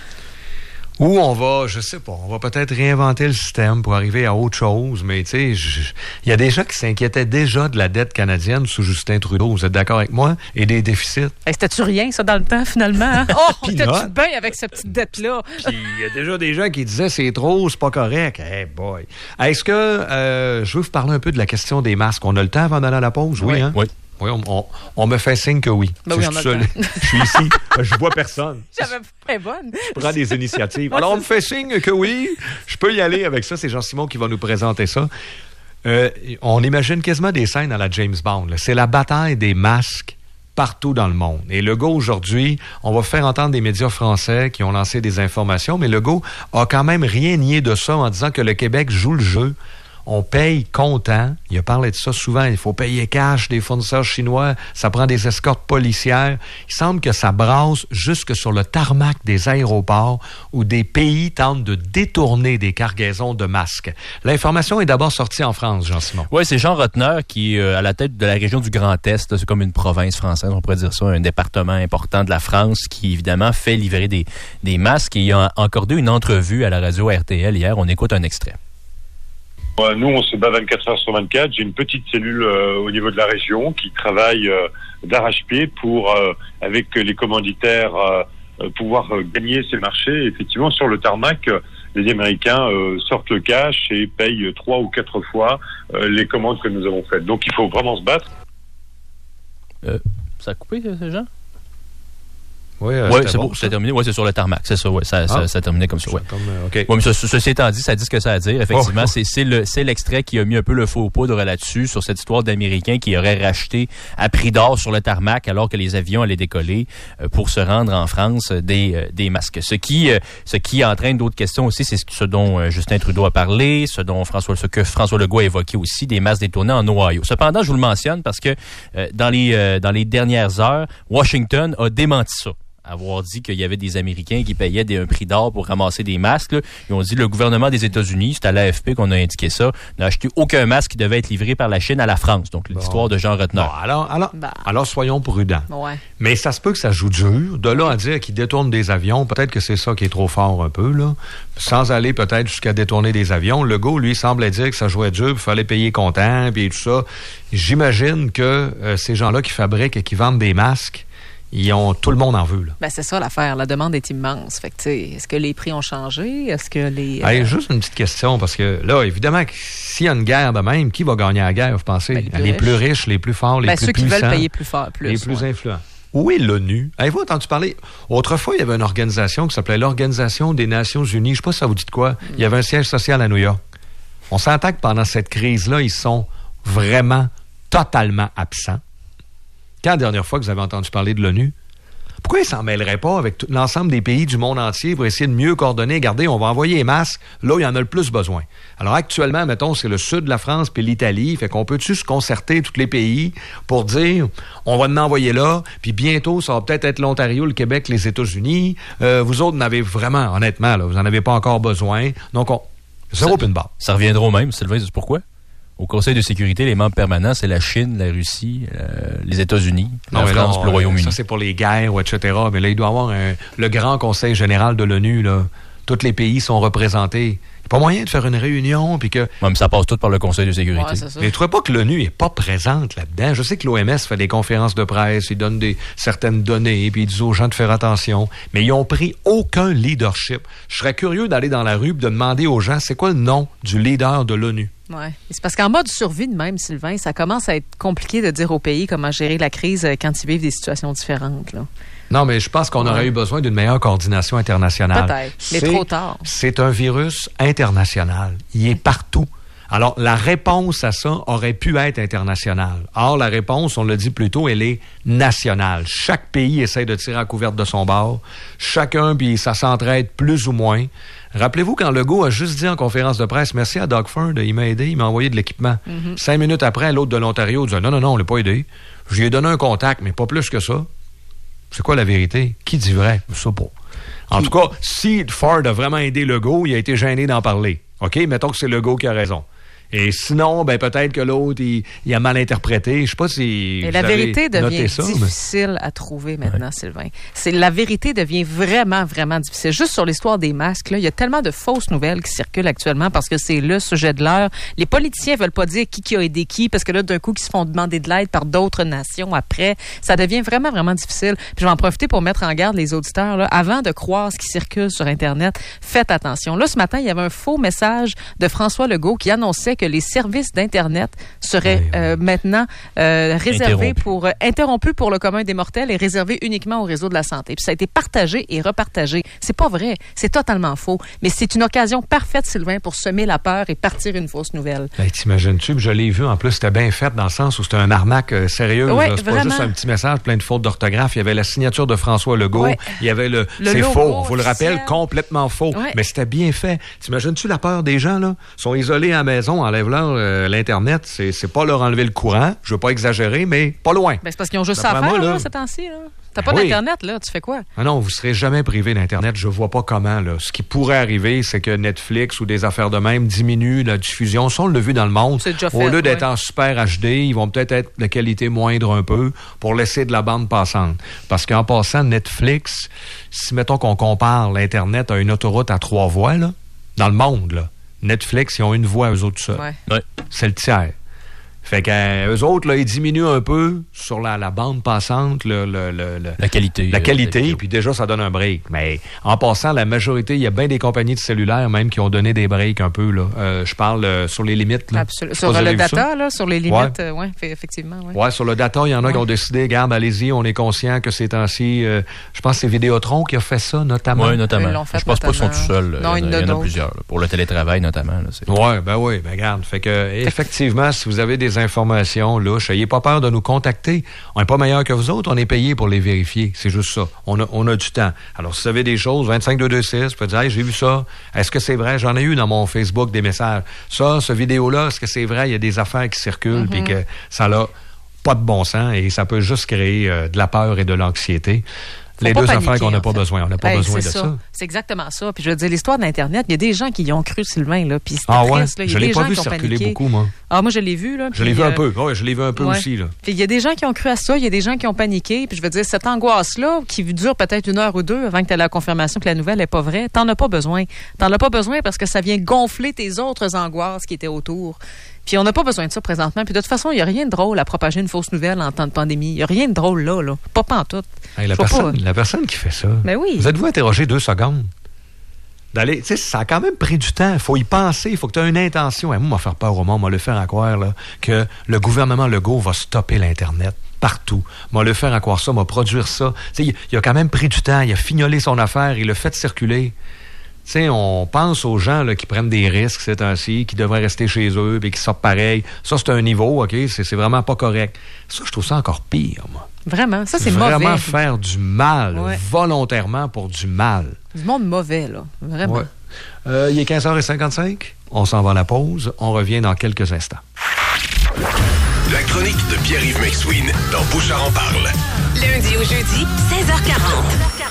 Ou on va, je sais pas, on va peut-être réinventer le système pour arriver à autre chose, mais tu sais, il y a des gens qui s'inquiétaient déjà de la dette canadienne sous Justin Trudeau, vous êtes d'accord avec moi? Et des déficits. Hey, c'était-tu rien, ça, dans le temps, finalement? Hein? Oh, t'es-tu bien avec cette petite dette-là? Puis il y a déjà des gens qui disaient c'est trop, c'est pas correct. Hey boy. Est-ce que, euh, je veux vous parler un peu de la question des masques. On a le temps avant d'aller à la pause? Oui, oui. hein? Oui. Oui, on, on, on me fait signe que oui. Ben oui, je, on a suis le seul, je suis ici, je vois personne. J'avais pas bonne. Je prends des initiatives. Alors, on me fait signe que oui, je peux y aller avec ça. C'est Jean-Simon qui va nous présenter ça. Euh, on imagine quasiment des scènes à la James Bond. Là. C'est la bataille des masques partout dans le monde. Et Legault, aujourd'hui, on va faire entendre des médias français qui ont lancé des informations, mais Legault a quand même rien nié de ça en disant que le Québec joue le jeu. On paye comptant. Il a parlé de ça souvent. Il faut payer cash des fournisseurs chinois. Ça prend des escortes policières. Il semble que ça brasse jusque sur le tarmac des aéroports où des pays tentent de détourner des cargaisons de masques. L'information est d'abord sortie en France, Jean-Simon. Oui, c'est Jean Rotner qui est euh, à la tête de la région du Grand Est. C'est comme une province française, on pourrait dire ça, un département important de la France qui, évidemment, fait livrer des, des masques. Et il a accordé une entrevue à la radio R T L hier. On écoute un extrait. Nous, on se bat vingt-quatre heures sur vingt-quatre. J'ai une petite cellule euh, au niveau de la région qui travaille euh, d'arrache-pied pour, euh, avec les commanditaires, euh, pouvoir euh, gagner ces marchés. Effectivement, sur le tarmac, euh, les Américains euh, sortent le cash et payent trois ou quatre fois euh, les commandes que nous avons faites. Donc, il faut vraiment se battre. Euh, ça a coupé, ces gens? Oui, euh, ouais, c'est bon, bon, c'est terminé. Oui, c'est sur le tarmac, c'est ça, ouais, ça, ah. ça, ça a terminé comme ça. Ouais. Comme, euh, okay. Ouais, mais ce, ceci étant dit, ça dit ce que ça a à dire. Effectivement, oh. c'est, c'est, le, c'est l'extrait qui a mis un peu le faux aux poudres là-dessus, sur cette histoire d'Américains qui auraient racheté à prix d'or sur le tarmac alors que les avions allaient décoller euh, pour se rendre en France euh, des, euh, des masques. Ce qui, euh, ce qui entraîne d'autres questions aussi, c'est ce dont euh, Justin Trudeau a parlé, ce dont François, ce que François Legault a évoqué aussi, des masques détournés en Ohio. Cependant, je vous le mentionne parce que euh, dans les, euh, dans les dernières heures, Washington a démenti ça. Avoir dit qu'il y avait des Américains qui payaient des, un prix d'or pour ramasser des masques. Là. Ils ont dit le gouvernement des États-Unis, c'est à l'A F P qu'on a indiqué ça, n'a acheté aucun masque qui devait être livré par la Chine à la France. Donc, bon. L'histoire de Jean Rotner. Bon, alors, alors, bah. alors, soyons prudents. Ouais. Mais ça se peut que ça joue dur. De là à dire qu'ils détournent des avions, peut-être que c'est ça qui est trop fort un peu, là. Sans aller peut-être jusqu'à détourner des avions. Legault, lui, semblait dire que ça jouait dur, il fallait payer comptant, puis tout ça. J'imagine que euh, ces gens-là qui fabriquent et qui vendent des masques, ils ont, tout le monde en veut. Là. Ben, c'est ça l'affaire. La demande est immense. Fait que, est-ce que les prix ont changé? Est-ce que les. Euh... Hey, juste une petite question, parce que là, évidemment, s'il y a une guerre de même, qui va gagner la guerre, vous pensez? Ben, les, plus les plus riches, les plus forts, les ben, plus ceux puissants. Ceux qui veulent payer plus fort, plus. Les plus ouais. influents. Où est l'ONU? Avez-vous entendu parler? Autrefois, il y avait une organisation qui s'appelait l'Organisation des Nations Unies. Je ne sais pas si ça vous dit de quoi. Mm. Il y avait un siège social à New York. On s'entend que pendant cette crise-là, ils sont vraiment totalement absents. Quand la dernière fois que vous avez entendu parler de l'ONU? Pourquoi ils ne s'en mêleraient pas avec tout l'ensemble des pays du monde entier pour essayer de mieux coordonner? Regardez, on va envoyer les masques là où il y en a le plus besoin. Alors actuellement, mettons, c'est le sud de la France puis l'Italie. Fait qu'on peut-tu se concerter tous les pays pour dire, on va en envoyer là, puis bientôt, ça va peut-être être l'Ontario, le Québec, les États-Unis. Euh, vous autres n'avez vraiment, honnêtement, là, vous n'en avez pas encore besoin. Donc, on... zéro pin barre. Ça reviendra au même, Sylvain, c'est pourquoi? Au Conseil de sécurité, les membres permanents, c'est la Chine, la Russie, euh, les États-Unis, la non, France, là, le Royaume-Uni. Ça, c'est pour les guerres, et cetera. Mais là, il doit y avoir un, le grand Conseil général de l'ONU, là. Tous les pays sont représentés. Il n'y a pas moyen de faire une réunion, puis que... Ouais, mais ça passe tout par le Conseil de sécurité. Ouais, mais ne trouvez pas que l'ONU n'est pas présente là-dedans? Je sais que l'O M S fait des conférences de presse, ils donnent des, certaines données, puis ils disent aux gens de faire attention, mais ils n'ont pris aucun leadership. Je serais curieux d'aller dans la rue et de demander aux gens, c'est quoi le nom du leader de l'ONU? Ouais. C'est parce qu'en mode survie de même, Sylvain, ça commence à être compliqué de dire au pays comment gérer la crise quand ils vivent des situations différentes, là. Non, mais je pense qu'on ouais. aurait eu besoin d'une meilleure coordination internationale. Peut-être, mais trop tard. C'est un virus international. Il est partout. Alors, la réponse à ça aurait pu être internationale. Or, la réponse, on l'a dit plus tôt, elle est nationale. Chaque pays essaie de tirer à couverte de son bord. Chacun, puis ça s'entraide plus ou moins. Rappelez-vous quand Legault a juste dit en conférence de presse, merci à Doug Ford, il m'a aidé, il m'a envoyé de l'équipement. Mm-hmm. Cinq minutes après, l'autre de l'Ontario disait, non, non, non, on l'a pas aidé. Je lui ai donné un contact, mais pas plus que ça. C'est quoi la vérité? Qui dit vrai? Je sais pas. En tout cas, si Ford a vraiment aidé Legault, il a été gêné d'en parler. OK? Mettons que c'est Legault qui a raison. Et sinon, ben peut-être que l'autre, il, il a mal interprété. Je sais pas si mais la vérité devient ça, difficile mais... à trouver maintenant, ouais. Sylvain. C'est, la vérité devient vraiment, vraiment difficile. Juste sur l'histoire des masques, là, il y a tellement de fausses nouvelles qui circulent actuellement parce que c'est le sujet de l'heure. Les politiciens veulent pas dire qui, qui a aidé qui parce que là, d'un coup, ils se font demander de l'aide par d'autres nations après. Ça devient vraiment, vraiment difficile. Puis je vais en profiter pour mettre en garde les auditeurs. Là, avant de croire ce qui circule sur Internet, faites attention. Là, ce matin, il y avait un faux message de François Legault qui annonçait que les services d'Internet seraient oui, oui. Euh, maintenant euh, réservés Interrompu. pour euh, interrompus pour le commun des mortels et réservés uniquement au réseau de la santé. Puis ça a été partagé et repartagé. C'est pas vrai, c'est totalement faux. Mais c'est une occasion parfaite, Sylvain, pour semer la peur et partir une fausse nouvelle. Ben, t'imagines-tu, je l'ai vu, en plus, c'était bien fait dans le sens où c'était un arnaque euh, sérieux. Ouais, c'est vraiment. pas juste un petit message plein de fautes d'orthographe. Il y avait la signature de François Legault. Ouais. Il y avait le... le c'est logo, faux, on vous le rappelle, officiel. complètement faux. Ouais. Mais c'était bien fait. T'imagines-tu la peur des gens, là? Ils sont isolés à la maison, enlève-leur euh, l'Internet. C'est, c'est pas leur enlever le courant. Je veux pas exagérer, mais pas loin. Ben, c'est parce qu'ils ont juste ça à faire, moi, là, là, ces temps-ci, là. T'as pas oui. d'Internet, là, tu fais quoi? Ah non, vous serez jamais privé d'Internet. Je vois pas comment, là. Ce qui pourrait arriver, c'est que Netflix ou des affaires de même diminuent la diffusion. Ça, on l'a vu dans le monde. C'est déjà fait, Au lieu d'être ouais. en super H D, ils vont peut-être être de qualité moindre un peu pour laisser de la bande passante. Parce qu'en passant, Netflix, si mettons qu'on compare l'Internet à une autoroute à trois voies, là, dans le monde, là, Netflix, ils ont une voie, eux autres seuls. Ouais. Ouais. C'est le tiers. Fait qu'eux autres, là, ils diminuent un peu sur la, la bande passante, le, le, le, le, la qualité. La qualité, euh, puis déjà, ça donne un break. Mais en passant, la majorité, il y a bien des compagnies de cellulaires même qui ont donné des breaks un peu. Là. Euh, je parle euh, sur les limites. Là. Absolument. Sur le data, là, sur les limites, ouais, euh, ouais, effectivement. Oui, ouais, sur le data, il y en a ouais. qui ont décidé, regarde, allez-y, on est conscient que ces temps-ci, euh, je pense que c'est Vidéotron qui a fait ça, notamment. Oui, notamment. Fait, je pense notamment. pas qu'ils sont tout seuls. Non, il y en a, il y en a plusieurs. Là, pour le télétravail, notamment. Oui, ben oui, ben regarde. Fait que, effectivement, si vous avez des informations louches, n'ayez pas peur de nous contacter. On n'est pas meilleur que vous autres, on est payé pour les vérifier. C'est juste ça. On a, on a du temps. Alors, si vous avez des choses, vingt-cinq deux deux six, vous pouvez dire, hey, j'ai vu ça. Est-ce que c'est vrai? J'en ai eu dans mon Facebook des messages. Ça, ce vidéo-là, est-ce que c'est vrai? Il y a des affaires qui circulent, puis mm-hmm. que ça n'a pas de bon sens et ça peut juste créer euh, de la peur et de l'anxiété. Faut les deux paniquer, affaires qu'on n'a pas en fait. besoin. On n'a pas hey, besoin de ça. ça. C'est exactement ça. Puis je veux dire, l'histoire d'Internet, il y a des gens qui y ont cru, Sylvain, là. Puis c'était ah ouais? triste, là. Il y a je l'ai des pas gens vu qui ont circuler paniqué. beaucoup, moi. Ah, moi, je l'ai vu, là. Je l'ai vu un peu. Oui, je l'ai vu un peu ouais. aussi, là. Puis il y a des gens qui ont cru à ça, il y a des gens qui ont paniqué. Puis je veux dire, cette angoisse-là, qui dure peut-être une heure ou deux avant que tu aies la confirmation que la nouvelle n'est pas vraie, t'en as pas besoin. T'en as pas besoin parce que ça vient gonfler tes autres angoisses qui étaient autour. Puis on n'a pas besoin de ça présentement. Puis de toute façon, il n'y a rien de drôle à propager une fausse nouvelle en temps de pandémie. Il n'y a rien de drôle là, là. Pas pantoute. Hey, la, personne, pas... la personne qui fait ça. Mais oui. Vous êtes-vous interrogé deux secondes? D'aller, tu sais, ça a quand même pris du temps. Il faut y penser. Il faut que tu aies une intention. Et moi, m'a faire peur au monde, m'a le faire à croire là, que le gouvernement Legault va stopper l'Internet partout. M'a le faire à croire ça, m'a produire ça. Tu sais, il, il a quand même pris du temps. Il a fignolé son affaire. Il l'a fait circuler. Tu sais, on pense aux gens là, qui prennent des risques ces temps-ci, qui devraient rester chez eux et qui sortent pareil. Ça, c'est un niveau, OK? C'est, c'est vraiment pas correct. Ça, je trouve ça encore pire, moi. Vraiment, ça, c'est vraiment mauvais. Vraiment faire du mal, ouais. volontairement pour du mal. Du monde mauvais, là. Vraiment. Ouais. Euh, il est quinze heures cinquante-cinq. On s'en va à la pause. On revient dans quelques instants. La chronique de Pierre-Yves McSween dans Bouchard en parle. Lundi au jeudi, seize heures quarante.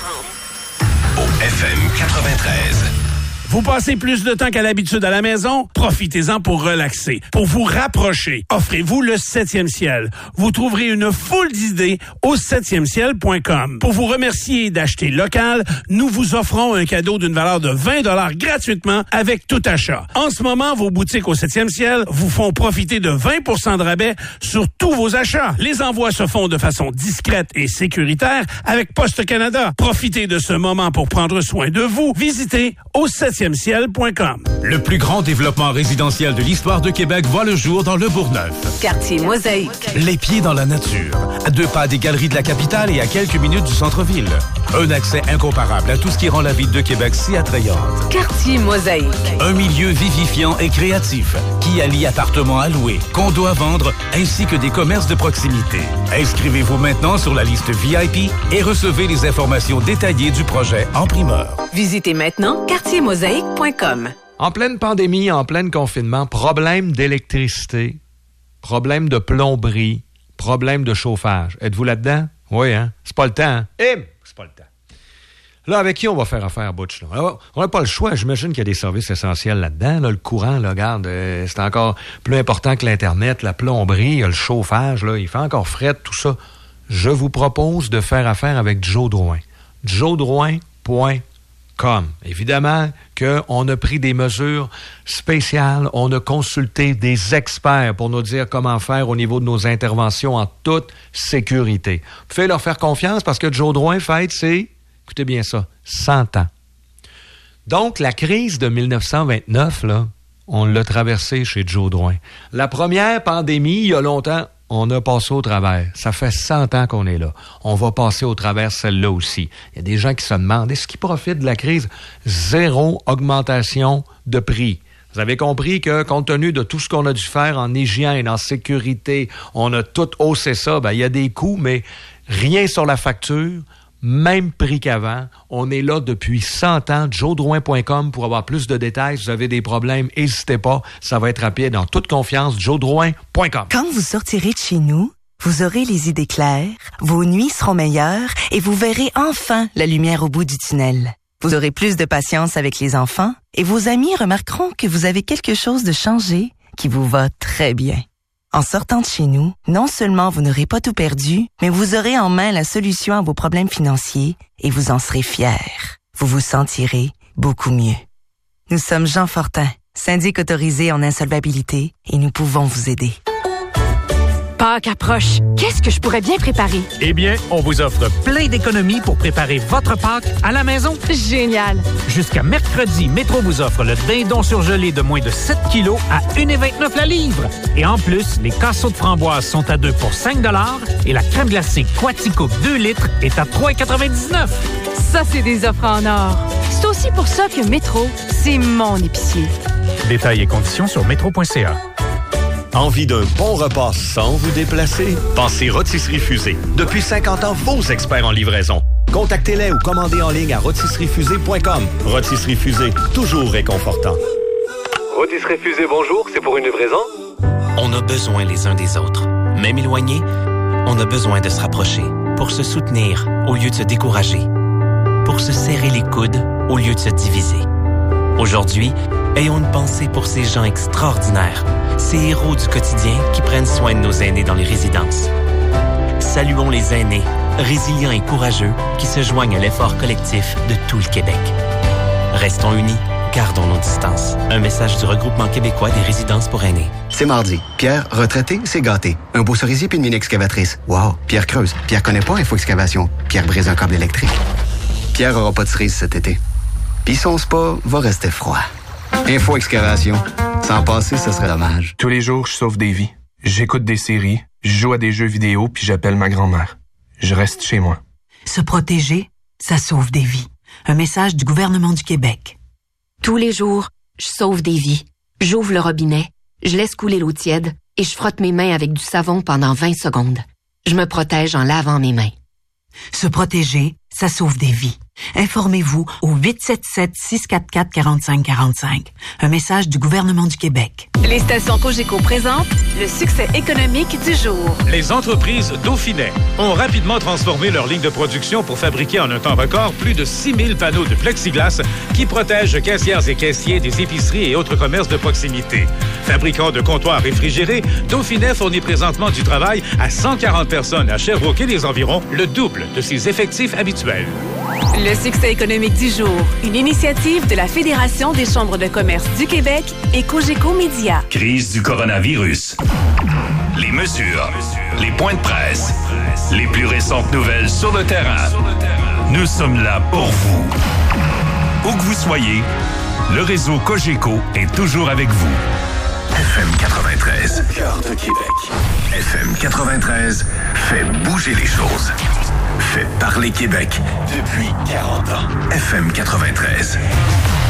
Au F M quatre-vingt-treize. Vous passez plus de temps qu'à l'habitude à la maison? Profitez-en pour relaxer, pour vous rapprocher. Offrez-vous le septième ciel. Vous trouverez une foule d'idées au septième ciel point com. Pour vous remercier d'acheter local, nous vous offrons un cadeau d'une valeur de vingt dollars gratuitement avec tout achat. En ce moment, vos boutiques au septième ciel vous font profiter de vingt pour cent de rabais sur tous vos achats. Les envois se font de façon discrète et sécuritaire avec Poste Canada. Profitez de ce moment pour prendre soin de vous. Visitez au septième ciel point com. Le plus grand développement résidentiel de l'histoire de Québec voit le jour dans le Bourgneuf. Quartier Mosaïque. Les pieds dans la nature. À deux pas des galeries de la capitale et à quelques minutes du centre-ville. Un accès incomparable à tout ce qui rend la ville de Québec si attrayante. Quartier Mosaïque. Un milieu vivifiant et créatif qui allie appartements à louer, condos à vendre ainsi que des commerces de proximité. Inscrivez-vous maintenant sur la liste V I P et recevez les informations détaillées du projet en primeur. Visitez maintenant quartier mosaïque point com. En pleine pandémie, en plein confinement, problème d'électricité, problème de plomberie, problème de chauffage. Êtes-vous là-dedans? Oui, hein? C'est pas le temps, hein? Eh, c'est pas le temps. Là, avec qui on va faire affaire, Butch? Là? On n'a pas le choix. J'imagine qu'il y a des services essentiels là-dedans. Là, le courant, là, regarde, euh, c'est encore plus important que l'Internet. La plomberie, le chauffage, là, il fait encore fret, tout ça. Je vous propose de faire affaire avec Joe Drouin. joe drouin point com. Évidemment qu'on a pris des mesures spéciales. On a consulté des experts pour nous dire comment faire au niveau de nos interventions en toute sécurité. Vous pouvez leur faire confiance parce que Joe Drouin fête, c'est... Écoutez bien ça, cent ans. Donc, la crise de mille neuf cent vingt-neuf, là, on l'a traversée chez Joe Drouin. La première pandémie, il y a longtemps, on a passé au travers. Ça fait cent ans qu'on est là. On va passer au travers celle-là aussi. Il y a des gens qui se demandent, est-ce qu'ils profitent de la crise? Zéro augmentation de prix. Vous avez compris que, compte tenu de tout ce qu'on a dû faire en hygiène, en sécurité, on a tout haussé ça. Ben, il y a des coûts, mais rien sur la facture. Même prix qu'avant. On est là depuis cent ans. joe drouin point com pour avoir plus de détails. Si vous avez des problèmes, n'hésitez pas. Ça va être rapide. En toute confiance, joe drouin point com. Quand vous sortirez de chez nous, vous aurez les idées claires, vos nuits seront meilleures et vous verrez enfin la lumière au bout du tunnel. Vous aurez plus de patience avec les enfants et vos amis remarqueront que vous avez quelque chose de changé qui vous va très bien. En sortant de chez nous, non seulement vous n'aurez pas tout perdu, mais vous aurez en main la solution à vos problèmes financiers et vous en serez fiers. Vous vous sentirez beaucoup mieux. Nous sommes Jean Fortin, syndic autorisé en insolvabilité et nous pouvons vous aider. Pâques approche. Qu'est-ce que je pourrais bien préparer? Eh bien, on vous offre plein d'économies pour préparer votre Pâques à la maison. Génial! Jusqu'à mercredi, Métro vous offre le dindon surgelé de moins de sept kilos à un virgule vingt-neuf la livre. Et en plus, les casseaux de framboises sont à deux pour cinq dollars et la crème glacée Quatico deux litres est à trois virgule quatre-vingt-dix-neuf. Ça, c'est des offres en or. C'est aussi pour ça que Métro, c'est mon épicier. Détails et conditions sur métro point c a. Envie d'un bon repas sans vous déplacer? Pensez Rôtisserie Fusée. Depuis cinquante ans, vos experts en livraison. Contactez-les ou commandez en ligne à rôtisserie fusée point com. Rôtisserie Fusée, toujours réconfortant. Rôtisserie Fusée, bonjour, c'est pour une livraison? On a besoin les uns des autres. Même éloignés, on a besoin de se rapprocher pour se soutenir au lieu de se décourager, pour se serrer les coudes au lieu de se diviser. Aujourd'hui, ayons une pensée pour ces gens extraordinaires, ces héros du quotidien qui prennent soin de nos aînés dans les résidences. Saluons les aînés, résilients et courageux, qui se joignent à l'effort collectif de tout le Québec. Restons unis, gardons nos distances. Un message du Regroupement québécois des résidences pour aînés. C'est mardi. Pierre, retraité, c'est gâté. Un beau cerisier puis une mini-excavatrice. Wow! Pierre creuse. Pierre connaît pas Info Excavation. Pierre brise un câble électrique. Pierre aura pas de cerise cet été. Puis son spa va rester froid. Info Excavation. Sans passer, ce serait dommage. Tous les jours, je sauve des vies. J'écoute des séries, je joue à des jeux vidéo, puis j'appelle ma grand-mère. Je reste chez moi. Se protéger, ça sauve des vies. Un message du gouvernement du Québec. Tous les jours, je sauve des vies. J'ouvre le robinet, je laisse couler l'eau tiède et je frotte mes mains avec du savon pendant vingt secondes. Je me protège en lavant mes mains. Se protéger, ça sauve des vies. Informez-vous au huit sept sept, six quatre quatre, quatre cinq quatre cinq. Un message du gouvernement du Québec. Les stations Cogeco présentent le succès économique du jour. Les entreprises Dauphinet ont rapidement transformé leur ligne de production pour fabriquer en un temps record plus de six mille panneaux de plexiglas qui protègent caissières et caissiers des épiceries et autres commerces de proximité. Fabricant de comptoirs réfrigérés, Dauphinet fournit présentement du travail à cent quarante personnes à Sherbrooke et les environs, le double de ses effectifs habituels. Le succès économique du jour, une initiative de la Fédération des chambres de commerce du Québec et Cogeco Média. Crise du coronavirus. Les mesures. Les points de presse. Les plus récentes nouvelles sur le terrain. Nous sommes là pour vous. Où que vous soyez, le réseau Cogeco est toujours avec vous. F M quatre-vingt-treize, au cœur de Québec. F M quatre-vingt-treize fait bouger les choses. Fait parler Québec depuis quarante ans. F M quatre-vingt-treize.